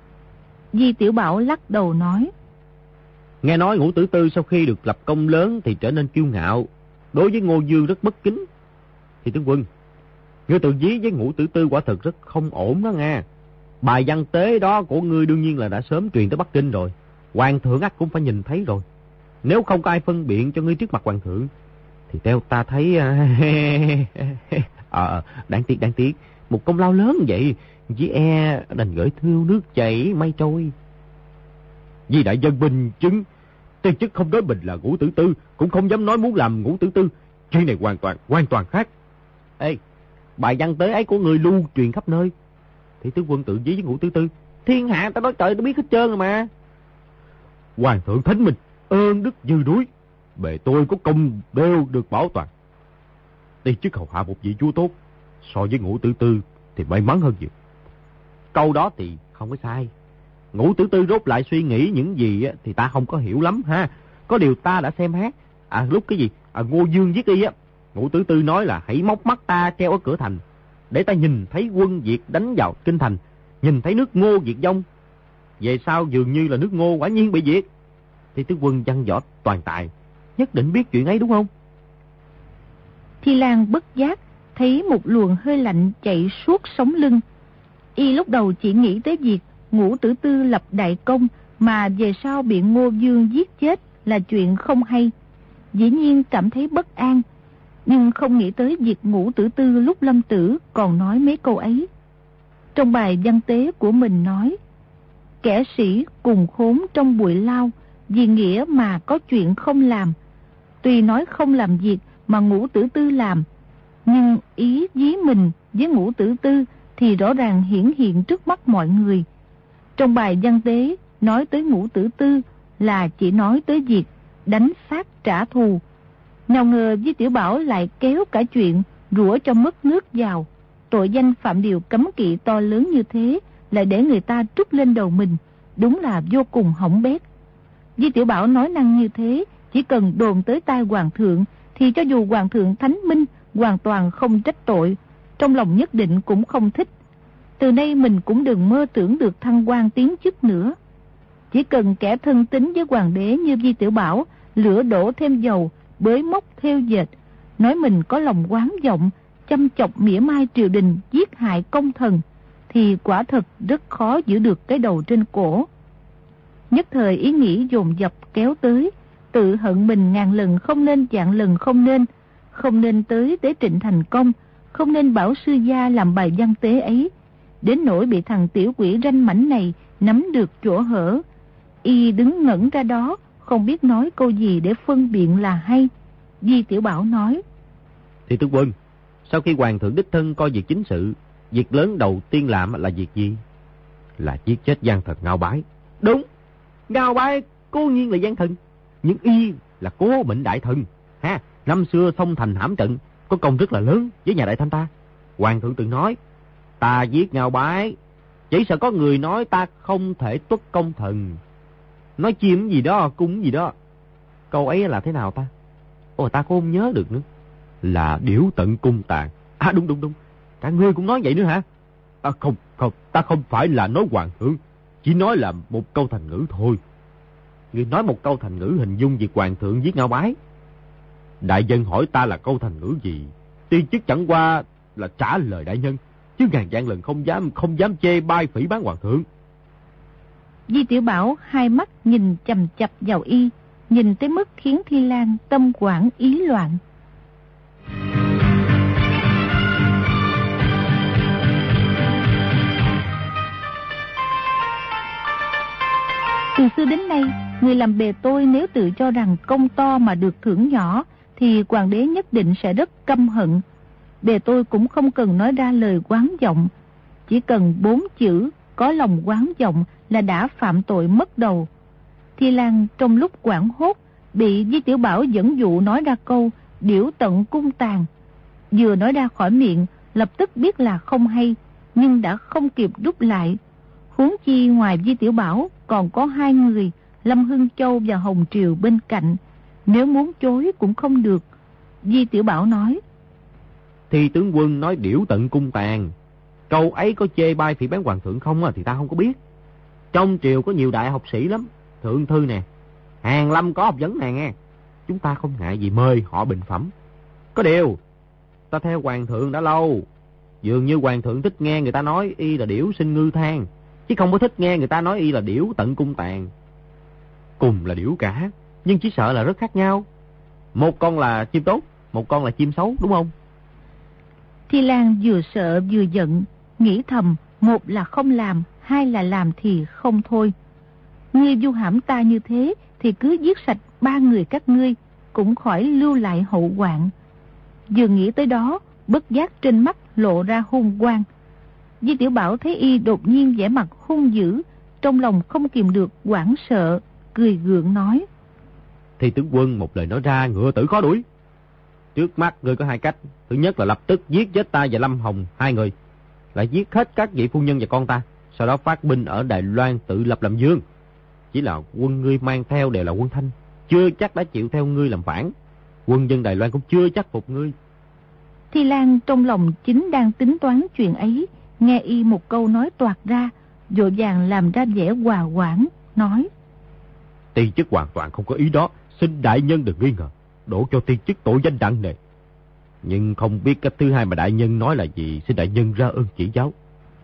Speaker 2: Di Tiểu Bảo lắc đầu nói:
Speaker 3: Nghe nói Ngũ Tử Tư sau khi được lập công lớn thì trở nên kiêu ngạo, đối với Ngô Vương rất bất kính. Thì tướng quân, ngươi tự dí với Ngũ Tử Tư quả thực rất không ổn đó nghe. Bài văn tế đó của ngươi đương nhiên là đã sớm truyền tới Bắc Kinh rồi, hoàng thượng ắt cũng phải nhìn thấy rồi. Nếu không có ai phân biện cho ngươi trước mặt hoàng thượng thì theo ta thấy ờ à, đáng tiếc đáng tiếc một công lao lớn vậy, chỉ e đành gửi thiêu nước chảy mây trôi. Vì đại dân bình chứng, Ti chức không nói mình là Ngũ Tử Tư, cũng không dám nói muốn làm Ngũ Tử Tư. Chuyện này hoàn toàn hoàn toàn khác. Ê, bài văn tế ấy của người lưu truyền khắp nơi, thì tướng quân tự dí với Ngũ Tử Tư, thiên hạ ta nói trời nó biết hết trơn rồi mà. Hoàng thượng thánh minh, ơn đức như núi, bề tôi có công đều được bảo toàn. Đi chức hầu hạ một vị chúa tốt, so với Ngũ Tử Tư thì may mắn hơn nhiều. Câu đó thì không có sai. Ngũ Tử Tư rốt lại suy nghĩ những gì á, thì ta không có hiểu lắm ha. Có điều ta đã xem hát. À lúc cái gì? À, Ngô Dương giết y á. Ngũ Tử Tư nói là hãy móc mắt ta treo ở cửa thành, để ta nhìn thấy quân Việt đánh vào kinh thành, nhìn thấy nước Ngô diệt vong. Về sau dường như là nước Ngô quả nhiên bị diệt. Thì tướng quân văn võ toàn tài, nhất định biết chuyện ấy đúng không?
Speaker 2: Thi Lan bất giác thấy một luồng hơi lạnh chạy suốt sống lưng. Y lúc đầu chỉ nghĩ tới việc Ngũ Tử Tư lập đại công, mà về sau bị Ngô Dương giết chết là chuyện không hay. Dĩ nhiên cảm thấy bất an, nhưng không nghĩ tới việc Ngũ Tử Tư lúc lâm tử còn nói mấy câu ấy. Trong bài văn tế của mình nói: kẻ sĩ cùng khốn trong bụi lao, vì nghĩa mà có chuyện không làm. Tuy nói không làm việc mà Ngũ Tử Tư làm, nhưng ý dí mình với Ngũ Tử Tư thì rõ ràng hiển hiện trước mắt mọi người. Trong bài văn tế nói tới Ngũ Tử Tư là chỉ nói tới việc đánh phát trả thù. Nào ngờ Di Tiểu Bảo lại kéo cả chuyện rủa cho mất nước vào. Tội danh phạm điều cấm kỵ to lớn như thế lại để người ta trút lên đầu mình, đúng là vô cùng hỏng bét. Di Tiểu Bảo nói năng như thế, chỉ cần đồn tới tai hoàng thượng thì cho dù hoàng thượng thánh minh hoàn toàn không trách tội, trong lòng nhất định cũng không thích. Từ nay mình cũng đừng mơ tưởng được thăng quan tiến chức nữa. Chỉ cần kẻ thân tín với hoàng đế như Di Tiểu Bảo lửa đổ thêm dầu, bới móc theo dệt, nói mình có lòng oán vọng, chăm chọc mỉa mai triều đình, giết hại công thần, thì quả thật rất khó giữ được cái đầu trên cổ. Nhất thời ý nghĩ dồn dập kéo tới, tự hận mình ngàn lần không nên vạn lần không nên, không nên tới tế Trịnh thành công, không nên bảo sư gia làm bài văn tế ấy, đến nỗi bị thằng tiểu quỷ ranh mảnh này nắm được chỗ hở. Y đứng ngẩn ra đó, không biết nói câu gì để phân biện là hay. Di Tiểu Bảo nói:
Speaker 3: Thì tướng quân, sau khi hoàng thượng đích thân coi việc chính sự, việc lớn đầu tiên làm là việc gì? Là giết chết gian thần Ngao Bái. Đúng, Ngao Bái cố nhiên là gian thần, nhưng y là Cố Mệnh đại thần ha. Năm xưa Sông Thành hãm trận có công rất là lớn với nhà Đại Thanh ta. Hoàng thượng từng nói ta giết Ngao Bái, chỉ sợ có người nói ta không thể tuất công thần, nói chim gì đó cung gì đó. Câu ấy là thế nào ta? Ồ, ta cũng không nhớ được nữa. Là điểu tận cung tàn. À đúng đúng đúng, cả ngươi cũng nói vậy nữa hả? À, không không, ta không phải là nói hoàng thượng, chỉ nói là một câu thành ngữ thôi. Ngươi nói một câu thành ngữ hình dung việc hoàng thượng giết Ngao Bái. Đại dân hỏi ta là câu thành ngữ gì, tiên chức chẳng qua là trả lời đại nhân, chứ ngàn vạn lần không dám không dám chê bai phỉ bán hoàng thượng.
Speaker 2: Di Tiểu Bảo hai mắt nhìn chằm chằm vào y, nhìn tới mức khiến Thi Lan tâm hoảng ý loạn. Từ xưa đến nay, người làm bề tôi nếu tự cho rằng công to mà được thưởng nhỏ, thì hoàng đế nhất định sẽ rất căm hận. Bề tôi cũng không cần nói ra lời oán vọng, chỉ cần bốn chữ có lòng oán vọng là đã phạm tội mất đầu. Thi Lan trong lúc hoảng hốt bị Di Tiểu Bảo dẫn dụ nói ra câu điểu tận cung tàn. Vừa nói ra khỏi miệng lập tức biết là không hay, nhưng đã không kịp rút lại. Huống chi ngoài Di Tiểu Bảo còn có hai người, Lâm Hưng Châu và Hồng Triều bên cạnh, nếu muốn chối cũng không được. Di Tiểu Bảo nói:
Speaker 3: Thì tướng quân nói điểu tận cung tàn, câu ấy có chê bai phỉ bán hoàng thượng không à, thì ta không có biết. Trong triều có nhiều đại học sĩ lắm, Thượng Thư nè, Hàn Lâm có học vấn nè nghe. Chúng ta không ngại gì mời họ bình phẩm. Có điều, ta theo hoàng thượng đã lâu, dường như hoàng thượng thích nghe người ta nói y là điểu sinh ngư thang, chứ không có thích nghe người ta nói y là điểu tận cung tàn. Cùng là điểu cả, nhưng chỉ sợ là rất khác nhau. Một con là chim tốt, một con là chim xấu, đúng không?
Speaker 2: Thi Lan vừa sợ vừa giận, nghĩ thầm, một là không làm, hai là làm thì không thôi. Ngươi vu hãm ta như thế thì cứ giết sạch ba người các ngươi, cũng khỏi lưu lại hậu hoạn. Vừa nghĩ tới đó, bất giác trên mắt lộ ra hung quang. Di Tiểu Bảo thấy y đột nhiên vẻ mặt hung dữ, trong lòng không kìm được hoảng sợ, cười gượng nói.
Speaker 3: Thì tướng quân một lời nói ra, ngựa tử khó đuổi. Trước mắt ngươi có hai cách. Thứ nhất là lập tức giết chết ta và Lâm Hồng hai người, lại giết hết các vị phu nhân và con ta, sau đó phát binh ở Đài Loan tự lập làm vương. Chỉ là quân ngươi mang theo đều là quân Thanh, chưa chắc đã chịu theo ngươi làm phản. Quân dân Đài Loan cũng chưa chắc phục ngươi.
Speaker 2: Thi Lan trong lòng chính đang tính toán chuyện ấy, nghe y một câu nói toạc ra, vội vàng làm ra vẻ hòa hoãn, nói.
Speaker 3: Tiên chức hoàn toàn không có ý đó, xin đại nhân đừng nghi ngờ, đổ cho tiên chức tội danh nặng nề. Nhưng không biết cách thứ hai mà đại nhân nói là gì, xin đại nhân ra ơn chỉ giáo.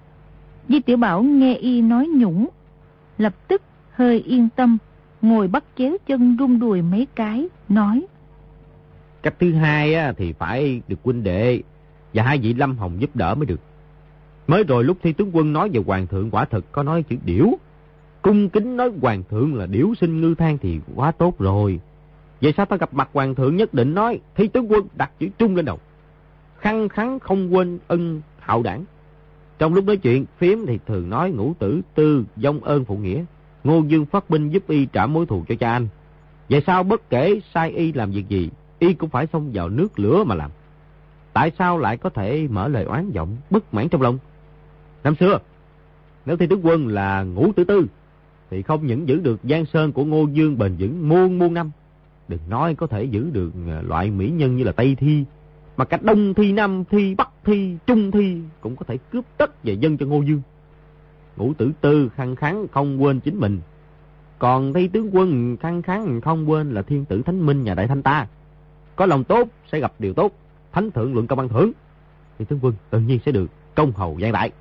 Speaker 2: Di Tiểu Bảo nghe y nói nhũng, lập tức hơi yên tâm, ngồi bắt chéo chân rung đùi mấy cái, nói.
Speaker 3: Cách thứ hai á, thì phải được huynh đệ và hai vị Lâm Hồng giúp đỡ mới được. Mới rồi lúc Thi tướng quân nói về hoàng thượng quả thực có nói chữ điểu, cung kính nói hoàng thượng là điểu sinh ngư thang thì quá tốt rồi. Vậy sao ta gặp mặt hoàng thượng nhất định nói Thi tướng quân đặt chữ trung lên đầu, khăng khăng không quên ân hậu đảng. Trong lúc nói chuyện phiếm thì thường nói ngũ tử tư vong ơn phụ nghĩa, Ngô Dương phát binh giúp y trả mối thù cho cha anh. Vậy sao bất kể sai y làm việc gì, y cũng phải xông vào nước lửa mà làm? Tại sao lại có thể mở lời oán giọng bất mãn trong lòng? Năm xưa nếu Thi tướng quân là ngũ tử tư thì không những giữ được giang sơn của Ngô Dương bền vững muôn muôn năm, đừng nói có thể giữ được loại mỹ nhân như là Tây Thi, mà cả Đông Thi, Nam Thi, Bắc Thi, Trung Thi cũng có thể cướp tất về dân cho Ngô Dương. Ngũ tử tư khăng kháng không quên chính mình, còn Thi tướng quân khăng kháng không quên là thiên tử Thánh Minh nhà Đại Thanh ta. Có lòng tốt sẽ gặp điều tốt, thánh thượng luận công ban thưởng, Thi tướng quân tự nhiên sẽ được công hầu gian đại.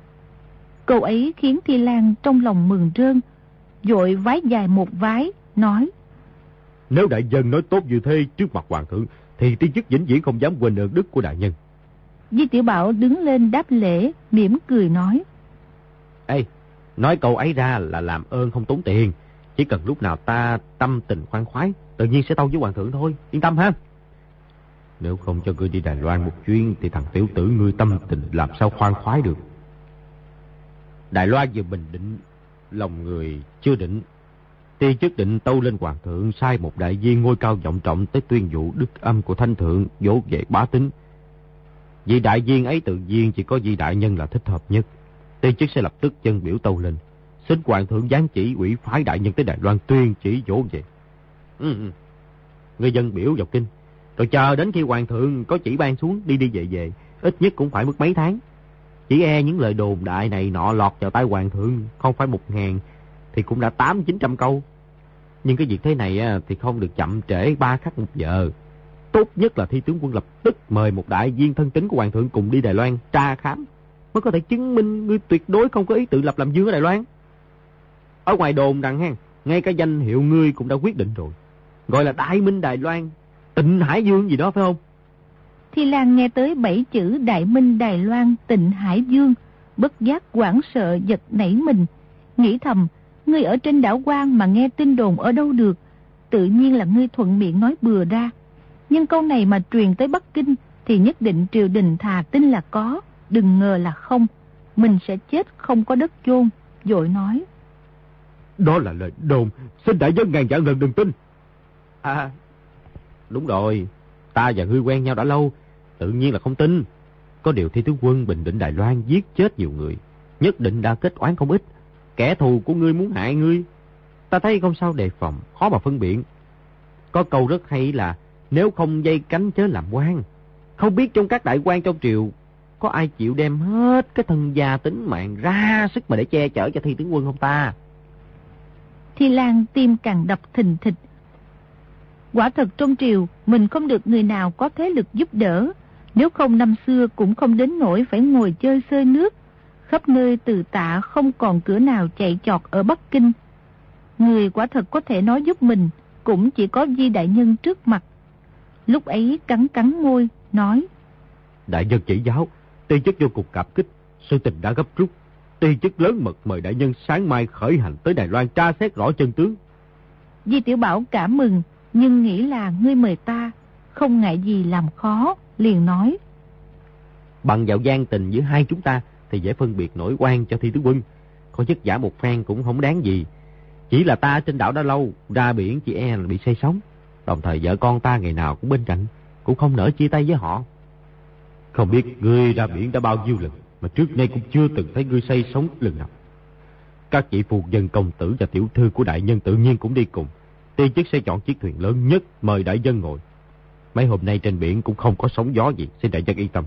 Speaker 2: Câu ấy khiến Thi Lan trong lòng mừng rơn, vội vái dài một vái, nói.
Speaker 3: Nếu đại nhân nói tốt như thế trước mặt hoàng thượng, thì tiên chức vĩnh viễn không dám quên ơn đức của đại nhân.
Speaker 2: Di Tiểu Bảo đứng lên đáp lễ, mỉm cười nói.
Speaker 3: Ê, nói câu ấy ra là làm ơn không tốn tiền, chỉ cần lúc nào ta tâm tình khoan khoái, tự nhiên sẽ tâu với hoàng thượng thôi, yên tâm ha. Nếu không cho ngươi đi Đài Loan một chuyến, thì thằng tiểu tử ngươi tâm tình làm sao khoan khoái được. Đài Loan vừa bình định, lòng người chưa định. Tiên chức định tâu lên hoàng thượng sai một đại viên ngôi cao vọng trọng tới tuyên dụ đức âm của thanh thượng, dỗ về bá tính. Vị đại viên ấy tự nhiên chỉ có vị đại nhân là thích hợp nhất. Tiên chức sẽ lập tức chân biểu tâu lên, xin hoàng thượng giáng chỉ ủy phái đại nhân tới Đài Loan tuyên chỉ dỗ về. Ừ, ừ. Người dân biểu vào kinh, rồi chờ đến khi hoàng thượng có chỉ ban xuống đi đi về về, ít nhất cũng phải mất mấy tháng. Chỉ e những lời đồn đại này nọ lọt vào tai hoàng thượng, không phải một ngàn thì cũng đã tám chín trăm câu. Nhưng cái việc thế này thì không được chậm trễ ba khắc một giờ. Tốt nhất là Thi tướng quân lập tức mời một đại viên thân tín của hoàng thượng cùng đi Đài Loan tra khám, mới có thể chứng minh ngươi tuyệt đối không có ý tự lập làm vương ở Đài Loan. Ở ngoài đồn rằng ha, ngay cả danh hiệu ngươi cũng đã quyết định rồi, gọi là Đại Minh Đài Loan, Tịnh Hải Dương gì đó phải không?
Speaker 2: Thi Lan nghe tới bảy chữ Đại Minh Đài Loan, Tịnh Hải Dương, bất giác hoảng sợ giật nảy mình, nghĩ thầm, ngươi ở trên đảo Quan mà nghe tin đồn ở đâu được, tự nhiên là ngươi thuận miệng nói bừa ra. Nhưng câu này mà truyền tới Bắc Kinh thì nhất định triều đình thà tin là có, đừng ngờ là không, mình sẽ chết không có đất chôn. Vội nói.
Speaker 3: Đó là lời đồn, xin đại nhân ngàn vạn lần đừng tin. À, đúng rồi, ta và ngươi quen nhau đã lâu, tự nhiên là không tin. Có điều Thi tướng quân bình định Đài Loan giết chết nhiều người, nhất định đã kết oán không ít. Kẻ thù của ngươi muốn hại ngươi, ta thấy không sao đề phòng, khó mà phân biện. Có câu rất hay là nếu không dây cánh chớ làm quan. Không biết trong các đại quan trong triều có ai chịu đem hết cái thân gia tính mạng ra sức mà để che chở cho Thi tướng quân không ta?
Speaker 2: Thi Lan tim càng đập thình thịch. Quả thật trong triều mình không được người nào có thế lực giúp đỡ, nếu không năm xưa cũng không đến nỗi phải ngồi chơi xơi nước, khắp nơi từ tạ không còn cửa nào chạy chọt ở Bắc Kinh. Người quả thật có thể nói giúp mình cũng chỉ có Di đại nhân trước mặt. Lúc ấy cắn cắn môi nói:
Speaker 3: Đại nhân chỉ giáo, tiên chức vô cùng cảm kích, sự tình đã gấp rút, tiên chức lớn mật mời đại nhân sáng mai khởi hành tới Đài Loan tra xét rõ chân tướng.
Speaker 2: Di Tiểu Bảo cảm mừng, nhưng nghĩ là ngươi mời ta, không ngại gì làm khó, liền nói:
Speaker 3: Bằng vào gian tình giữa hai chúng ta thì dễ phân biệt nổi oan cho Thi tướng quân, có vất vả một phen cũng không đáng gì. Chỉ là ta trên đảo đã lâu, ra biển chỉ e là bị say sóng. Đồng thời vợ con ta ngày nào cũng bên cạnh, cũng không nỡ chia tay với họ. Không biết ngươi ra biển đã bao nhiêu lần, mà trước nay cũng chưa từng thấy ngươi say sóng lần nào. Các vị phu nhân, công tử và tiểu thư của đại nhân tự nhiên cũng đi cùng. Tiên chức sẽ chọn chiếc thuyền lớn nhất mời đại nhân ngồi. Mấy hôm nay trên biển cũng không có sóng gió gì, xin đại nhân yên tâm.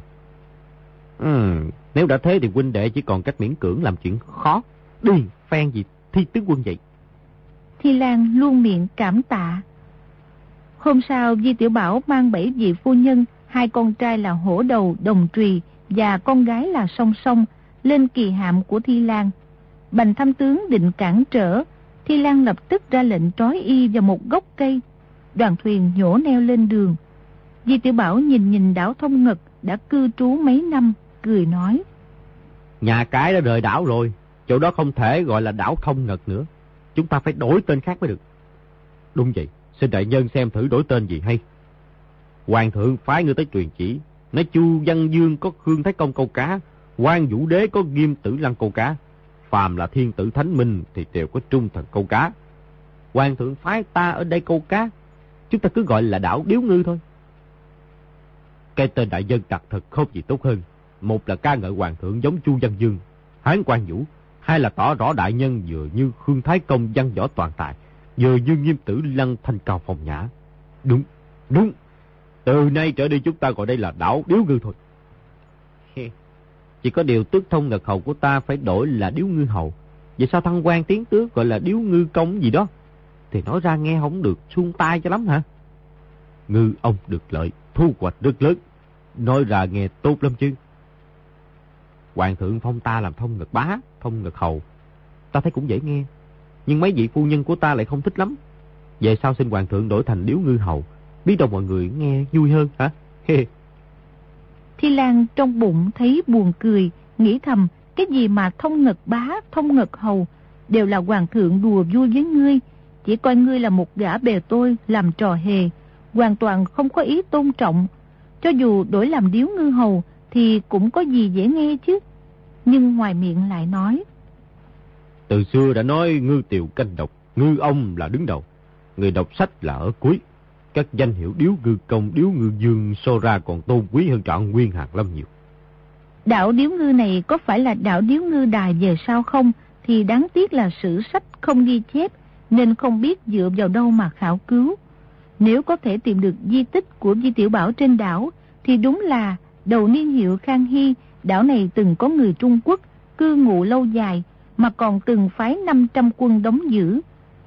Speaker 3: Ừ, nếu đã thế thì huynh đệ chỉ còn cách miễn cưỡng làm chuyện khó. Đi, phen gì Thi tướng quân vậy?
Speaker 2: Thi Lan luôn miệng cảm tạ. Hôm sau, Di Tiểu Bảo mang bảy vị phu nhân, hai con trai là Hổ Đầu, Đồng Trùy và con gái là Song Song lên kỳ hạm của Thi Lan. Bành tham tướng định cản trở, Thi Lan lập tức ra lệnh trói y vào một gốc cây. Đoàn thuyền nhổ neo lên đường. Di Tiểu Bảo nhìn nhìn đảo Thông Ngật đã cư trú mấy năm, cười nói:
Speaker 3: Nhà cái đã rời đảo rồi, chỗ đó không thể gọi là đảo Thông Ngật nữa. Chúng ta phải đổi tên khác mới được. Đúng vậy, xin đại nhân xem thử đổi tên gì hay. Hoàng thượng phái ngươi tới truyền chỉ, nói Chu Văn Dương có Khương Thái Công câu cá, Quan Vũ Đế có Nghiêm Tử Lăng câu cá, phàm là thiên tử thánh minh thì đều có Trung Thần câu cá. Hoàng thượng phái ta ở đây câu cá, chúng ta cứ gọi là đảo Điếu Ngư thôi. Cái tên đại nhân đặt thật không gì tốt hơn. Một là ca ngợi hoàng thượng giống Chu Văn Dương, Hán Quan Vũ, hai là tỏ rõ đại nhân vừa như Khương Thái Công văn võ toàn tài, vừa như Nghiêm Tử Lăng thanh cao phong nhã. Đúng, đúng. Từ nay trở đi chúng ta gọi đây là đảo Điếu Ngư thôi. Chỉ có điều tước Thông Ngật hầu của ta phải đổi là Điếu Ngư hầu. Vậy sao thăng quan tiến tước gọi là Điếu Ngư công gì đó? Thì nói ra nghe không được suông tai cho lắm hả? Ngư ông được lợi, thu hoạch rất lớn. Nói ra nghe tốt lắm chứ. Hoàng thượng phong ta làm Thông Ngật bá, Thông Ngật hầu, ta thấy cũng dễ nghe. Nhưng mấy vị phu nhân của ta lại không thích lắm. Về sau xin hoàng thượng đổi thành Điếu Ngư hầu, biết đâu mọi người nghe vui hơn hả?
Speaker 2: Thi Lan trong bụng thấy buồn cười, nghĩ thầm cái gì mà Thông Ngật bá, Thông Ngật hầu đều là hoàng thượng đùa vui với ngươi, chỉ coi ngươi là một gã bè tôi làm trò hề, hoàn toàn không có ý tôn trọng. Cho dù đổi làm Điếu Ngư hầu thì cũng có gì dễ nghe chứ. Nhưng ngoài miệng lại nói:
Speaker 3: Từ xưa đã nói ngư tiều canh độc, ngư ông là đứng đầu, người đọc sách là ở cuối. Các danh hiệu Điếu Ngư công, Điếu Ngư dương so ra còn tôn quý hơn trọn nguyên Hàn Lâm nhiều.
Speaker 2: Đảo Điếu Ngư này có phải là đảo Điếu Ngư đài về sau không? Thì đáng tiếc là sử sách không ghi chép, nên không biết dựa vào đâu mà khảo cứu. Nếu có thể tìm được di tích của Di Tiểu Bảo trên đảo, thì đúng là đầu niên hiệu Khang Hy, đảo này từng có người Trung Quốc cư ngụ lâu dài, mà còn từng phái năm trăm quân đóng giữ.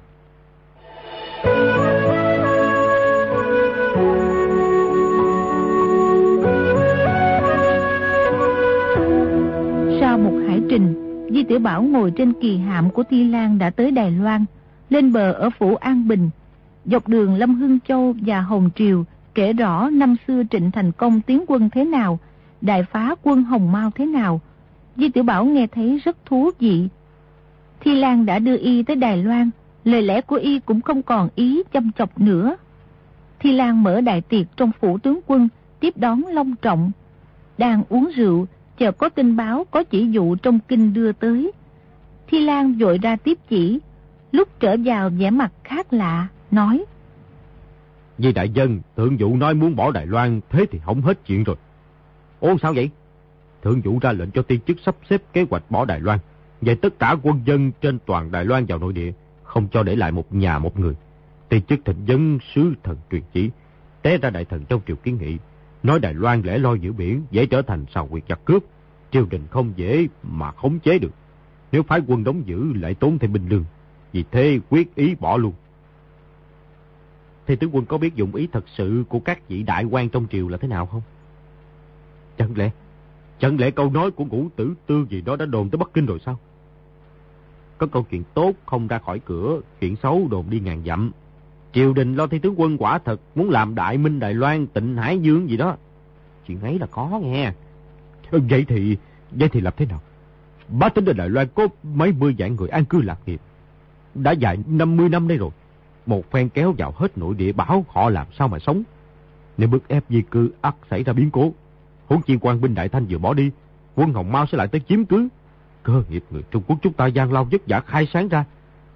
Speaker 2: Sau một hải trình, Di Tiểu Bảo ngồi trên kỳ hạm của Thi Lan đã tới Đài Loan, lên bờ ở phủ An Bình. Dọc đường Lâm Hưng Châu và Hồng Triều kể rõ năm xưa Trịnh Thành Công tiến quân thế nào, đại phá quân Hồng Mao thế nào. Di Tiểu Bảo nghe thấy rất thú vị. Thi Lan đã đưa y tới Đài Loan, lời lẽ của y cũng không còn ý châm chọc nữa. Thi Lan mở đại tiệc trong phủ tướng quân, tiếp đón long trọng. Đang uống rượu, chờ có tin báo có chỉ dụ trong kinh đưa tới. Thi Lan vội ra tiếp chỉ, lúc trở vào vẻ mặt khác lạ, nói:
Speaker 3: Vì đại dân, thượng vụ nói muốn bỏ Đài Loan, thế thì hỏng hết chuyện rồi. Ồ sao vậy? Thượng vụ ra lệnh cho tiên chức sắp xếp kế hoạch bỏ Đài Loan, về tất cả quân dân trên toàn Đài Loan vào nội địa, không cho để lại một nhà một người. Tiên chức thịnh vấn sứ thần truyền chỉ, té ra đại thần trong triều kiến nghị, nói Đài Loan lẻ loi giữa biển, dễ trở thành sào quyệt giặc cướp, triều đình không dễ mà khống chế được. Nếu phái quân đóng giữ lại tốn thêm binh lương, vì thế quyết ý bỏ luôn. Thì tướng quân có biết dụng ý thật sự của các vị đại quan trong triều là thế nào không? Chẳng lẽ Chẳng lẽ câu nói của Ngũ Tử Tư gì đó đã đồn tới Bắc Kinh rồi sao? Có câu chuyện tốt không ra khỏi cửa, chuyện xấu đồn đi ngàn dặm. Triều đình lo thi tướng quân quả thật muốn làm Đại Minh Đài Loan, Tịnh Hải Dương gì đó. Chuyện ấy là có nghe. Vậy thì Vậy thì làm thế nào? Bá tính ở Đài Loan có mấy mươi vạn người an cư lạc nghiệp, đã dài năm mươi năm đây rồi. Một phen kéo vào hết nội địa, bảo họ làm sao mà sống. Nếu bức ép di cư ắt xảy ra biến cố. Huống chi quan binh Đại Thanh vừa bỏ đi, quân Hồng Mao sẽ lại tới chiếm cứ. Cơ nghiệp người Trung Quốc chúng ta gian lao vất vả khai sáng ra,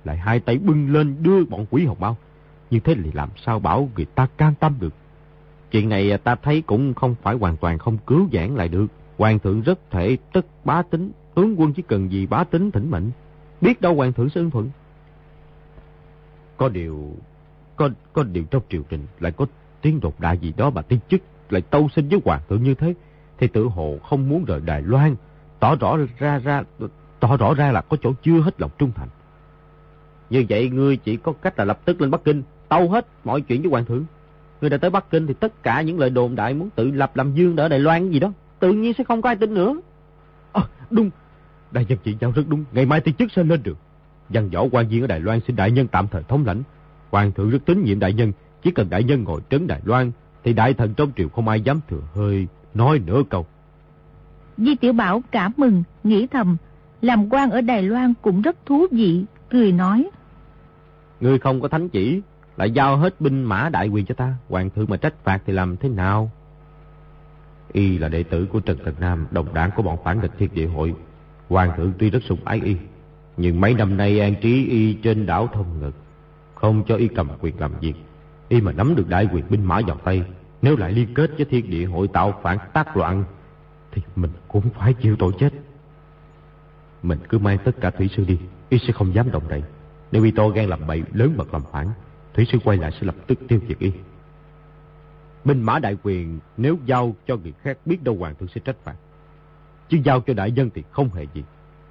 Speaker 3: lại hai tay bưng lên đưa bọn quỷ hồng bao. Như thế thì làm sao bảo người ta can tâm được. Chuyện này ta thấy cũng không phải hoàn toàn không cứu vãn lại được. Hoàng thượng rất thể tất bá tính, tướng quân chỉ cần gì bá tính thỉnh mệnh, biết đâu hoàng thượng sẽ ưng thuận. Có điều, có có điều trong triều đình lại có tiếng đồn đại gì đó mà tiên chức lại tâu xin với hoàng thượng như thế, thì tự hồ không muốn rời Đài Loan, tỏ rõ ra ra tỏ rõ ra là có chỗ chưa hết lòng trung thành. Như vậy ngươi chỉ có cách là lập tức lên Bắc Kinh, tâu hết mọi chuyện với hoàng thượng. Ngươi đã tới Bắc Kinh thì tất cả những lời đồn đại muốn tự lập làm vương ở Đài Loan gì đó tự nhiên sẽ không có ai tin nữa. À, đúng, đại nhân chỉ giáo rất đúng, ngày mai tiên chức sẽ lên được. Văn võ quan viên ở Đài Loan xin đại nhân tạm thời thống lãnh. Hoàng thượng rất tín nhiệm đại nhân, chỉ cần đại nhân ngồi trấn Đài Loan thì đại thần trong triều không ai dám thừa hơi nói nửa câu.
Speaker 2: Di Tiểu Bảo cảm mừng, nghĩ thầm, làm quan ở Đài Loan cũng rất thú vị, cười nói:
Speaker 3: Ngươi không có thánh chỉ, lại giao hết binh mã đại quyền cho ta, hoàng thượng mà trách phạt thì làm thế nào? Y là đệ tử của Trần Thần Nam, đồng đảng của bọn phản địch Thiên Địa Hội. Hoàng thượng tuy rất sủng ái y, nhưng mấy năm nay an trí y trên đảo Thông Ngực, không cho y cầm quyền làm việc. Y mà nắm được đại quyền binh mã vào tay, nếu lại liên kết với Thiên Địa Hội tạo phản tác loạn, thì mình cũng phải chịu tội chết. Mình cứ mang tất cả thủy sư đi, y sẽ không dám động đậy. Nếu y to gan làm bậy, lớn mật làm phản, thủy sư quay lại sẽ lập tức tiêu diệt y. Binh mã đại quyền nếu giao cho người khác biết đâu hoàng thượng sẽ trách phạt, chứ giao cho đại nhân thì không hề gì.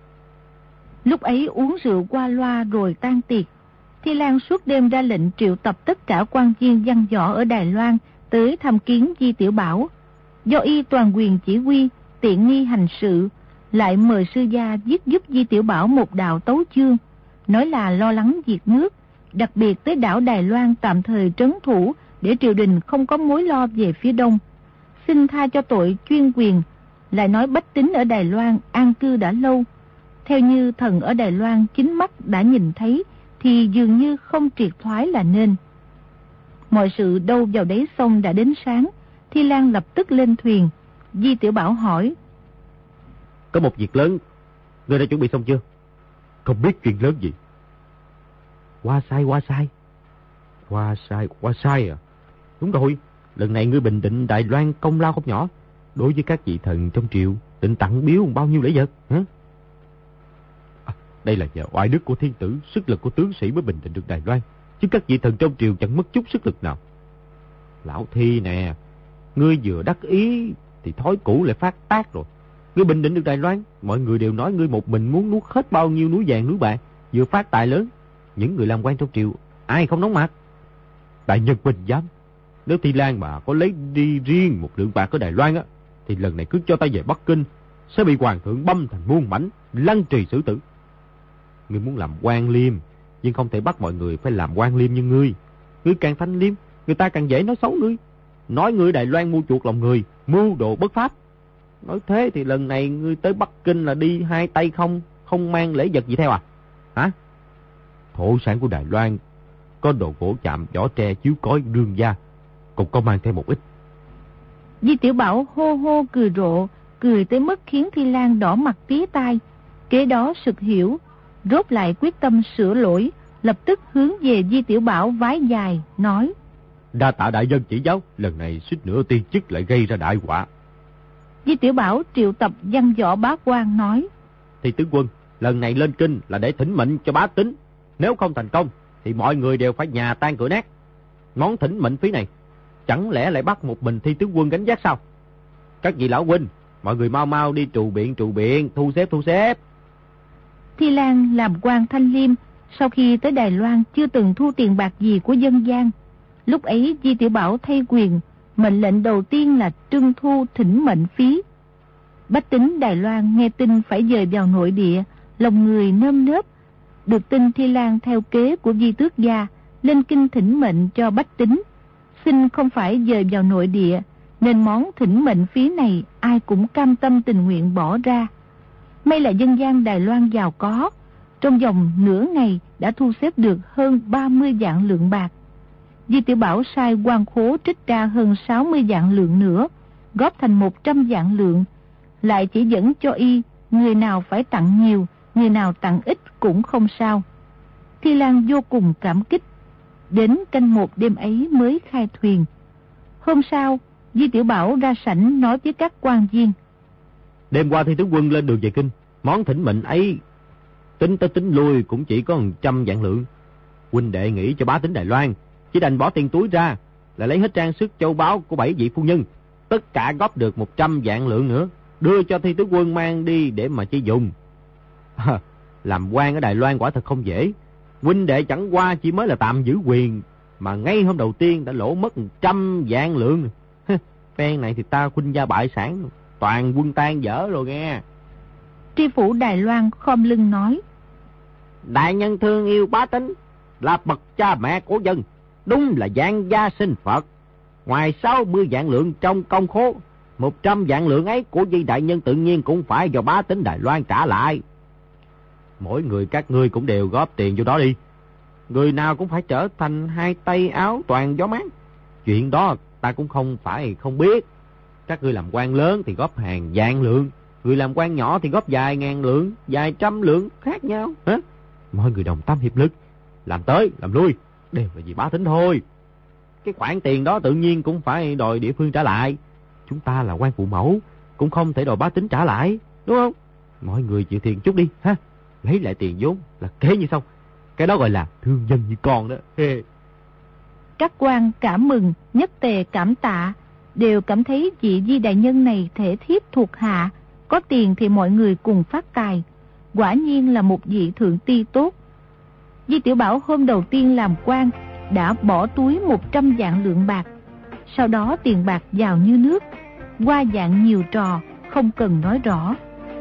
Speaker 2: Lúc ấy uống rượu qua loa rồi tan tiệc. Thi Lan suốt đêm ra lệnh triệu tập tất cả quan viên văn võ ở Đài Loan tới thăm kiến Di Tiểu Bảo. Do y toàn quyền chỉ huy, tiện nghi hành sự, lại mời sư gia viết giúp Di Tiểu Bảo một đạo tấu chương, nói là lo lắng việc nước, đặc biệt tới đảo Đài Loan tạm thời trấn thủ để triều đình không có mối lo về phía đông. Xin tha cho tội chuyên quyền, lại nói bách tính ở Đài Loan an cư đã lâu. Theo như thần ở Đài Loan chính mắt đã nhìn thấy, thì dường như không triệt thoái là nên. Mọi sự đâu vào đấy xong đã đến sáng, Thi Lan lập tức lên thuyền. Di Tiểu Bảo hỏi:
Speaker 3: Có một việc lớn, ngươi đã chuẩn bị xong chưa? Không biết chuyện lớn gì. Hoa sai, hoa sai. Hoa sai, hoa sai à? Đúng rồi, lần này ngươi bình định Đài Loan công lao không nhỏ. Đối với các vị thần trong triều, định tặng biếu bao nhiêu lễ vật hả? À, đây là nhờ oai đức của thiên tử, sức lực của tướng sĩ mới bình định được Đài Loan, chứ các vị thần trong triều chẳng mất chút sức lực nào. Lão Thi nè, ngươi vừa đắc ý thì thói cũ lại phát tác rồi. Ngươi bình định được Đài Loan, mọi người đều nói ngươi một mình muốn nuốt hết bao nhiêu núi vàng núi bạc, vừa phát tài lớn. Những người làm quan trong triều ai không nóng mặt. Đại nhân bình dám, nếu Thi Lan mà có lấy đi riêng một lượng bạc ở Đài Loan á, thì lần này cứ cho ta về Bắc Kinh sẽ bị hoàng thượng băm thành muôn mảnh, lăng trì xử tử. Ngươi muốn làm quan liêm, nhưng không thể bắt mọi người phải làm quan liêm như ngươi. Ngươi càng thanh liêm, người ta càng dễ nói xấu ngươi, nói ngươi Đài Loan mua chuộc lòng người, mưu đồ bất pháp. Nói thế thì lần này ngươi tới Bắc Kinh là đi hai tay không, không mang lễ vật gì theo à? Hả? Thổ sản của Đài Loan có đồ gỗ chạm, vỏ tre, chiếu cối, đương gia, cũng có mang theo một ít.
Speaker 2: Di Tiểu Bảo hô hô cười rộ, cười tới mức khiến Thi Lan đỏ mặt tía tai. Kế đó sực hiểu, rốt lại quyết tâm sửa lỗi, lập tức hướng về Di Tiểu Bảo vái dài, nói:
Speaker 3: Đa tạ đại nhân chỉ giáo, lần này suýt nữa tiên chức lại gây ra đại họa.
Speaker 2: Di Tiểu Bảo triệu tập văn võ bá quan nói:
Speaker 3: Thì tướng quân, lần này lên kinh là để thỉnh mệnh cho bá tính. Nếu không thành công thì mọi người đều phải nhà tan cửa nát. Món thỉnh mệnh phí này chẳng lẽ lại bắt một mình Thi tướng quân gánh vác sao? Các vị lão huynh, mọi người mau mau đi trù biện trù biện, thu xếp thu xếp.
Speaker 2: Thi Lan làm quan thanh liêm, sau khi tới Đài Loan chưa từng thu tiền bạc gì của dân gian. Lúc ấy Di Tiểu Bảo thay quyền, mệnh lệnh đầu tiên là trưng thu thỉnh mệnh phí. Bách tính Đài Loan nghe tin phải dời vào nội địa, lòng người nơm nớp. Được tin Thi Lan theo kế của Di Tước gia lên kinh thỉnh mệnh cho bách tính, xin không phải dời vào nội địa, nên món thỉnh mệnh phí này ai cũng cam tâm tình nguyện bỏ ra. May là dân gian Đài Loan giàu có, trong vòng nửa ngày đã thu xếp được hơn ba mươi vạn lượng bạc. Di Tiểu Bảo sai quan khố trích ra hơn sáu mươi vạn lượng nữa, góp thành một trăm vạn lượng, lại chỉ dẫn cho y người nào phải tặng nhiều, người nào tặng ít cũng không sao. Thi Lan vô cùng cảm kích. Đến canh một đêm ấy mới khai thuyền. Hôm sau, Di Tiểu Bảo ra sảnh nói với các quan viên.
Speaker 3: Đêm qua Thi tướng quân lên đường về kinh, món thỉnh mệnh ấy tính tới tính lui cũng chỉ có một trăm vạn lượng. Huynh đệ nghĩ cho bá tính Đài Loan, chỉ đành bỏ tiền túi ra, là lấy hết trang sức châu báu của bảy vị phu nhân, tất cả góp được một trăm vạn lượng nữa, đưa cho Thi tướng quân mang đi để mà chi dùng. À, làm quan ở Đài Loan quả thật không dễ. Huynh đệ chẳng qua chỉ mới là tạm giữ quyền, mà ngay hôm đầu tiên đã lỗ mất một trăm vạn lượng. Phen này thì ta khuynh gia bại sản, toàn quân tan dở rồi nghe.
Speaker 2: Tri phủ Đài Loan khom lưng nói.
Speaker 3: Đại nhân thương yêu bá tính, là bậc cha mẹ của dân, đúng là vạn gia sinh Phật. Ngoài sáu mươi vạn lượng trong công khố, một trăm vạn lượng ấy của Di đại nhân tự nhiên cũng phải do bá tính Đài Loan trả lại. Mỗi người các ngươi cũng đều góp tiền vô đó đi. Người nào cũng phải trở thành hai tay áo toàn gió mát. Chuyện đó ta cũng không phải không biết. Các ngươi làm quan lớn thì góp hàng vạn lượng, người làm quan nhỏ thì góp vài ngàn lượng, vài trăm lượng khác nhau. Hả? Mọi người đồng tâm hiệp lực, làm tới, làm lui, đều là vì bá tính thôi. Cái khoản tiền đó tự nhiên cũng phải đòi địa phương trả lại. Chúng ta là quan phụ mẫu, cũng không thể đòi bá tính trả lại, đúng không? Mọi người chịu tiền chút đi, ha? Lấy lại tiền vốn là kế như xong. Cái đó gọi là thương dân như con đó.
Speaker 2: Các quan cảm mừng, nhất tề cảm tạ, đều cảm thấy vị Di đại nhân này thể thiếp thuộc hạ, có tiền thì mọi người cùng phát tài. Quả nhiên là một vị thượng ti tốt. Di Tiểu Bảo hôm đầu tiên làm quan đã bỏ túi một trăm vạn lượng bạc. Sau đó tiền bạc vào như nước, qua dạng nhiều trò, không cần nói rõ.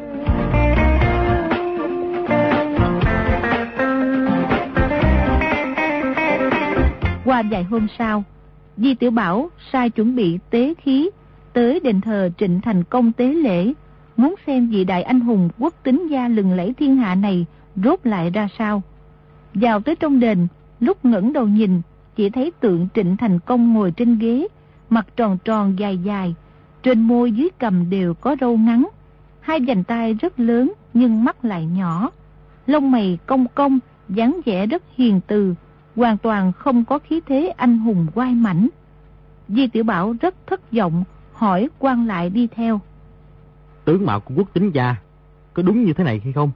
Speaker 2: Qua vài hôm sau, Di Tiểu Bảo sai chuẩn bị tế khí tới đền thờ Trịnh Thành Công tế lễ, muốn xem vị đại anh hùng quốc tính gia lừng lẫy thiên hạ này rốt lại ra sao. Vào tới trong đền, lúc ngẩng đầu nhìn, chỉ thấy tượng Trịnh Thành Công ngồi trên ghế, mặt tròn tròn dài dài, trên môi dưới cằm đều có râu ngắn, hai vành tay rất lớn nhưng mắt lại nhỏ, lông mày cong cong, dáng vẻ rất hiền từ, hoàn toàn không có khí thế anh hùng oai mãnh. Di Tiểu Bảo rất thất vọng, hỏi quan lại đi theo.
Speaker 3: Tướng mạo của quốc tính gia có đúng như thế này hay không?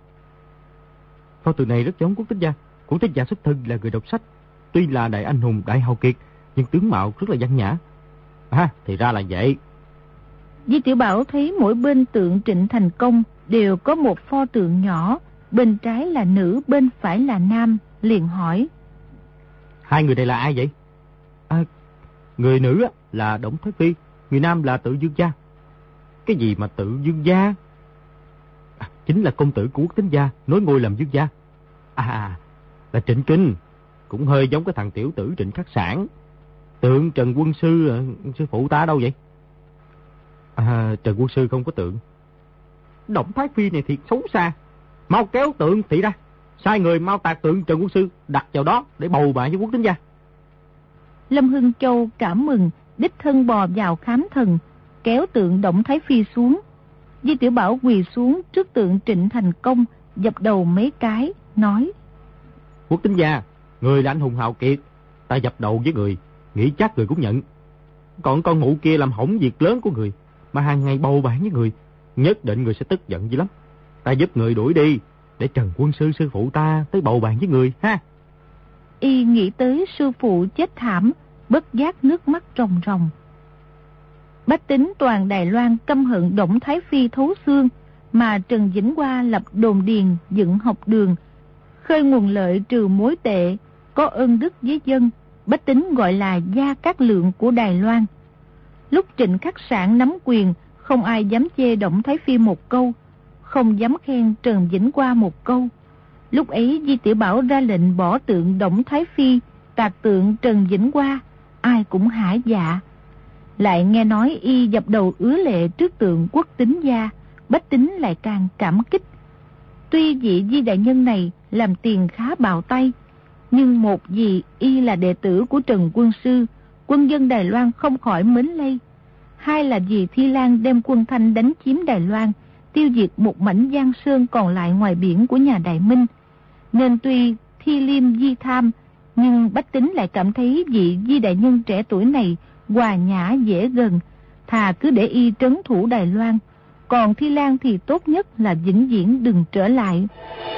Speaker 3: Pho tượng này rất giống quốc tính gia. Quốc tính gia xuất thân là người đọc sách, tuy là đại anh hùng đại hào kiệt, nhưng tướng mạo rất là văn nhã. À, thì ra là vậy.
Speaker 2: Di Tiểu Bảo thấy mỗi bên tượng Trịnh Thành Công đều có một pho tượng nhỏ, bên trái là nữ, bên phải là nam, liền hỏi.
Speaker 3: Hai người này là ai vậy? À, người nữ là Đổng Thái Phi, người nam là Tự Dương gia. Cái gì mà Tự Dương gia? À, chính là công tử của quốc tính gia, nối ngôi làm dương gia. À, là Trịnh Kinh, cũng hơi giống cái thằng tiểu tử Trịnh Khắc Sản. Tượng Trần Quân Sư, sư phụ ta đâu vậy? À, Trần Quân Sư không có tượng. Đổng Thái Phi này thiệt xấu xa. Mau kéo tượng thị ra, sai người mau tạc tượng Trần Quân Sư đặt vào đó để bầu bạn với quốc tính gia.
Speaker 2: Lâm Hưng Châu cảm mừng, đích thân bò vào khám thần, kéo tượng Đổng Thái Phi xuống. Di Tiểu Bảo quỳ xuống trước tượng Trịnh Thành Công, dập đầu mấy cái, nói.
Speaker 3: Quốc tính gia, người là anh hùng hào kiệt, ta dập đầu với người, nghĩ chắc người cũng nhận. Còn con mụ kia làm hỏng việc lớn của người, mà hàng ngày bầu bạn với người, nhất định người sẽ tức giận dữ lắm. Ta giúp người đuổi đi, để Trần Quân Sư sư phụ ta tới bầu bạn với người, ha.
Speaker 2: Y nghĩ tới sư phụ chết thảm, bất giác nước mắt ròng ròng. Bách tính toàn Đài Loan căm hận Đổng Thái Phi thấu xương, mà Trần Vĩnh Hoa lập đồn điền, dựng học đường, khơi nguồn lợi trừ mối tệ, có ơn đức với dân, bách tính gọi là Gia Cát Lượng của Đài Loan. Lúc Trịnh Khắc Sản nắm quyền, không ai dám chê Đổng Thái Phi một câu, không dám khen Trần Vĩnh Hoa một câu. Lúc ấy Di Tiểu Bảo ra lệnh bỏ tượng Đổng Thái Phi, tạc tượng Trần Vĩnh Hoa, ai cũng hả dạ. Lại nghe nói y dập đầu ứa lệ trước tượng quốc tính gia, bách tính lại càng cảm kích. Tuy vị Di đại nhân này làm tiền khá bào tay, nhưng một vì y là đệ tử của Trần Quân Sư, quân dân Đài Loan không khỏi mến lây. Hai là vì Thi Lan đem quân Thanh đánh chiếm Đài Loan, tiêu diệt một mảnh giang sơn còn lại ngoài biển của nhà Đại Minh. Nên tuy Thi Thi Liêm Di Tham, nhưng bách tính lại cảm thấy vị Di đại nhân trẻ tuổi này hòa nhã dễ gần, thà cứ để y trấn thủ Đài Loan. Còn Thi Lan thì tốt nhất là vĩnh viễn đừng trở lại.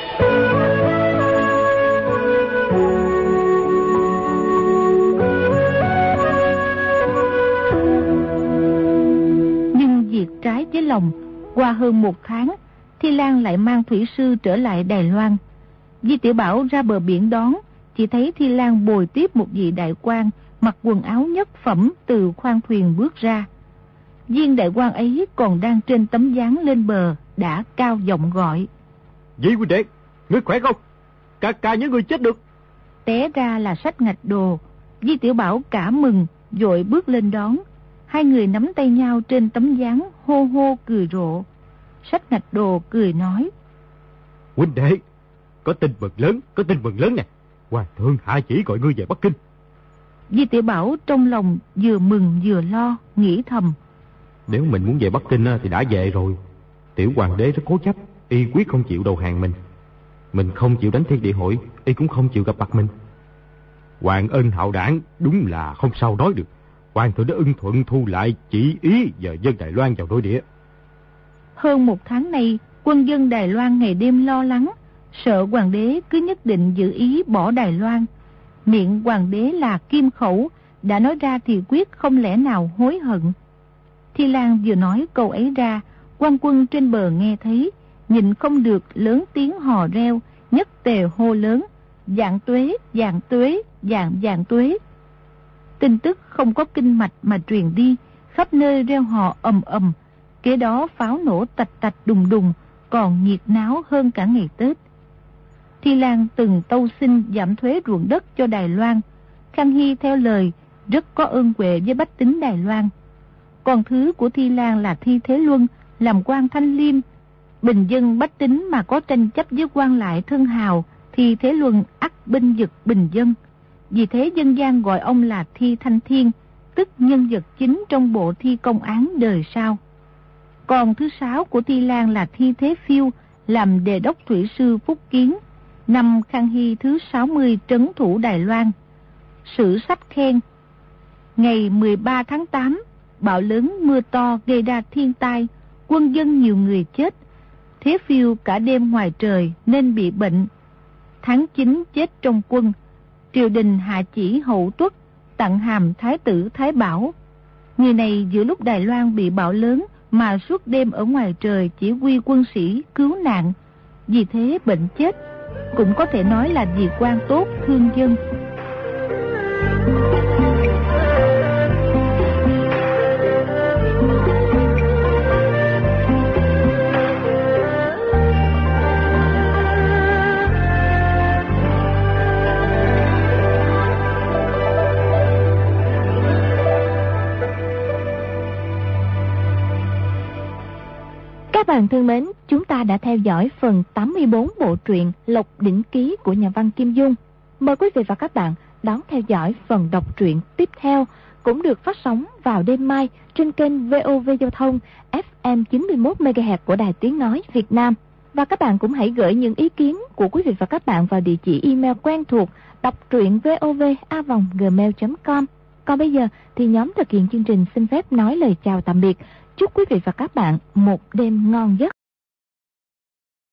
Speaker 2: Nhưng việc trái với lòng, qua hơn một tháng, Thi Lan lại mang thủy sư trở lại Đài Loan. Di Tiểu Bảo ra bờ biển đón, chỉ thấy Thi Lan bồi tiếp một vị đại quan mặc quần áo nhất phẩm từ khoang thuyền bước ra. Viên đại quan ấy còn đang trên tấm ván lên bờ, đã cao giọng gọi:
Speaker 3: Di huynh đệ, ngươi khỏe không? Ca ca nhớ ngươi chết được.
Speaker 2: Té ra là Sách Ngạch Đồ. Di Tiểu Bảo cả mừng, vội bước lên đón. Hai người nắm tay nhau trên tấm ván, hô hô cười rộ. Sách Ngạch Đồ cười nói:
Speaker 3: Huynh đệ, có tin mừng lớn, có tin mừng lớn nè. Hoàng thượng hạ chỉ gọi ngươi về Bắc Kinh.
Speaker 2: Di Tiểu Bảo trong lòng vừa mừng vừa lo, nghĩ thầm:
Speaker 3: Nếu mình muốn về Bắc Kinh thì đã về rồi. Tiểu hoàng đế rất cố chấp, y quyết không chịu đầu hàng mình. Mình không chịu đánh thiên địa hội, y cũng không chịu gặp mặt mình. Hoàng ân hạo đảng, đúng là không sao nói được. Hoàng thượng đã ưng thuận thu lại chỉ ý giờ dân Đài Loan vào nội địa.
Speaker 2: Hơn một tháng nay, quân dân Đài Loan ngày đêm lo lắng, sợ hoàng đế cứ nhất định giữ ý bỏ Đài Loan. Miệng hoàng đế là kim khẩu, đã nói ra thì quyết không lẽ nào hối hận. Thi Lan vừa nói câu ấy ra, quan quân trên bờ nghe thấy, nhìn không được lớn tiếng hò reo, nhất tề hô lớn: Vạn tuế, vạn tuế, vạn vạn tuế. Tin tức không có kinh mạch mà truyền đi, khắp nơi reo hò ầm ầm. Kế đó pháo nổ tạch tạch đùng đùng, còn nhiệt náo hơn cả ngày Tết. Thi Lan từng tâu xin giảm thuế ruộng đất cho Đài Loan. Khang Hy theo lời, rất có ơn huệ với bách tính Đài Loan. Còn thứ của Thi Lan là Thi Thế Luân, làm quan Thanh Liêm. Bình dân bách tính mà có tranh chấp với quan lại thân hào, Thi Thế Luân ắt binh vực bình dân. Vì thế dân gian gọi ông là Thi Thanh Thiên, tức nhân vật chính trong bộ thi công án đời sau. Còn thứ sáu của Thi Lan là Thi Thế Phiêu, làm đề đốc thủy sư Phúc Kiến, năm Khang Hy thứ sáu mươi trấn thủ Đài Loan. Sử sách khen: Ngày mười ba tháng tám, bão lớn mưa to gây ra thiên tai, quân dân nhiều người chết. Thế Phiêu cả đêm ngoài trời nên bị bệnh. Tháng chín chết trong quân. Triều đình hạ chỉ Hậu Tuất, tặng hàm Thái tử Thái Bảo. Người này giữa lúc Đài Loan bị bão lớn mà suốt đêm ở ngoài trời chỉ huy quân sĩ cứu nạn, vì thế bệnh chết. Cũng có thể nói là vì quan tốt thương dân.
Speaker 1: Các bạn thân mến, chúng ta đã theo dõi phần tám mươi bốn bộ truyện Lộc Đỉnh Ký của nhà văn Kim Dung. Mời quý vị và các bạn đón theo dõi phần đọc truyện tiếp theo, cũng được phát sóng vào đêm mai trên kênh vê o vê Giao thông ép em chín mươi mốt mê ga héc của Đài Tiếng Nói Việt Nam. Và các bạn cũng hãy gửi những ý kiến của quý vị và các bạn vào địa chỉ email quen thuộc đọc truyện vov a vòng gmail chấm com. Còn bây giờ thì nhóm thực hiện chương trình xin phép nói lời chào tạm biệt. Chúc quý vị và các bạn một đêm ngon giấc.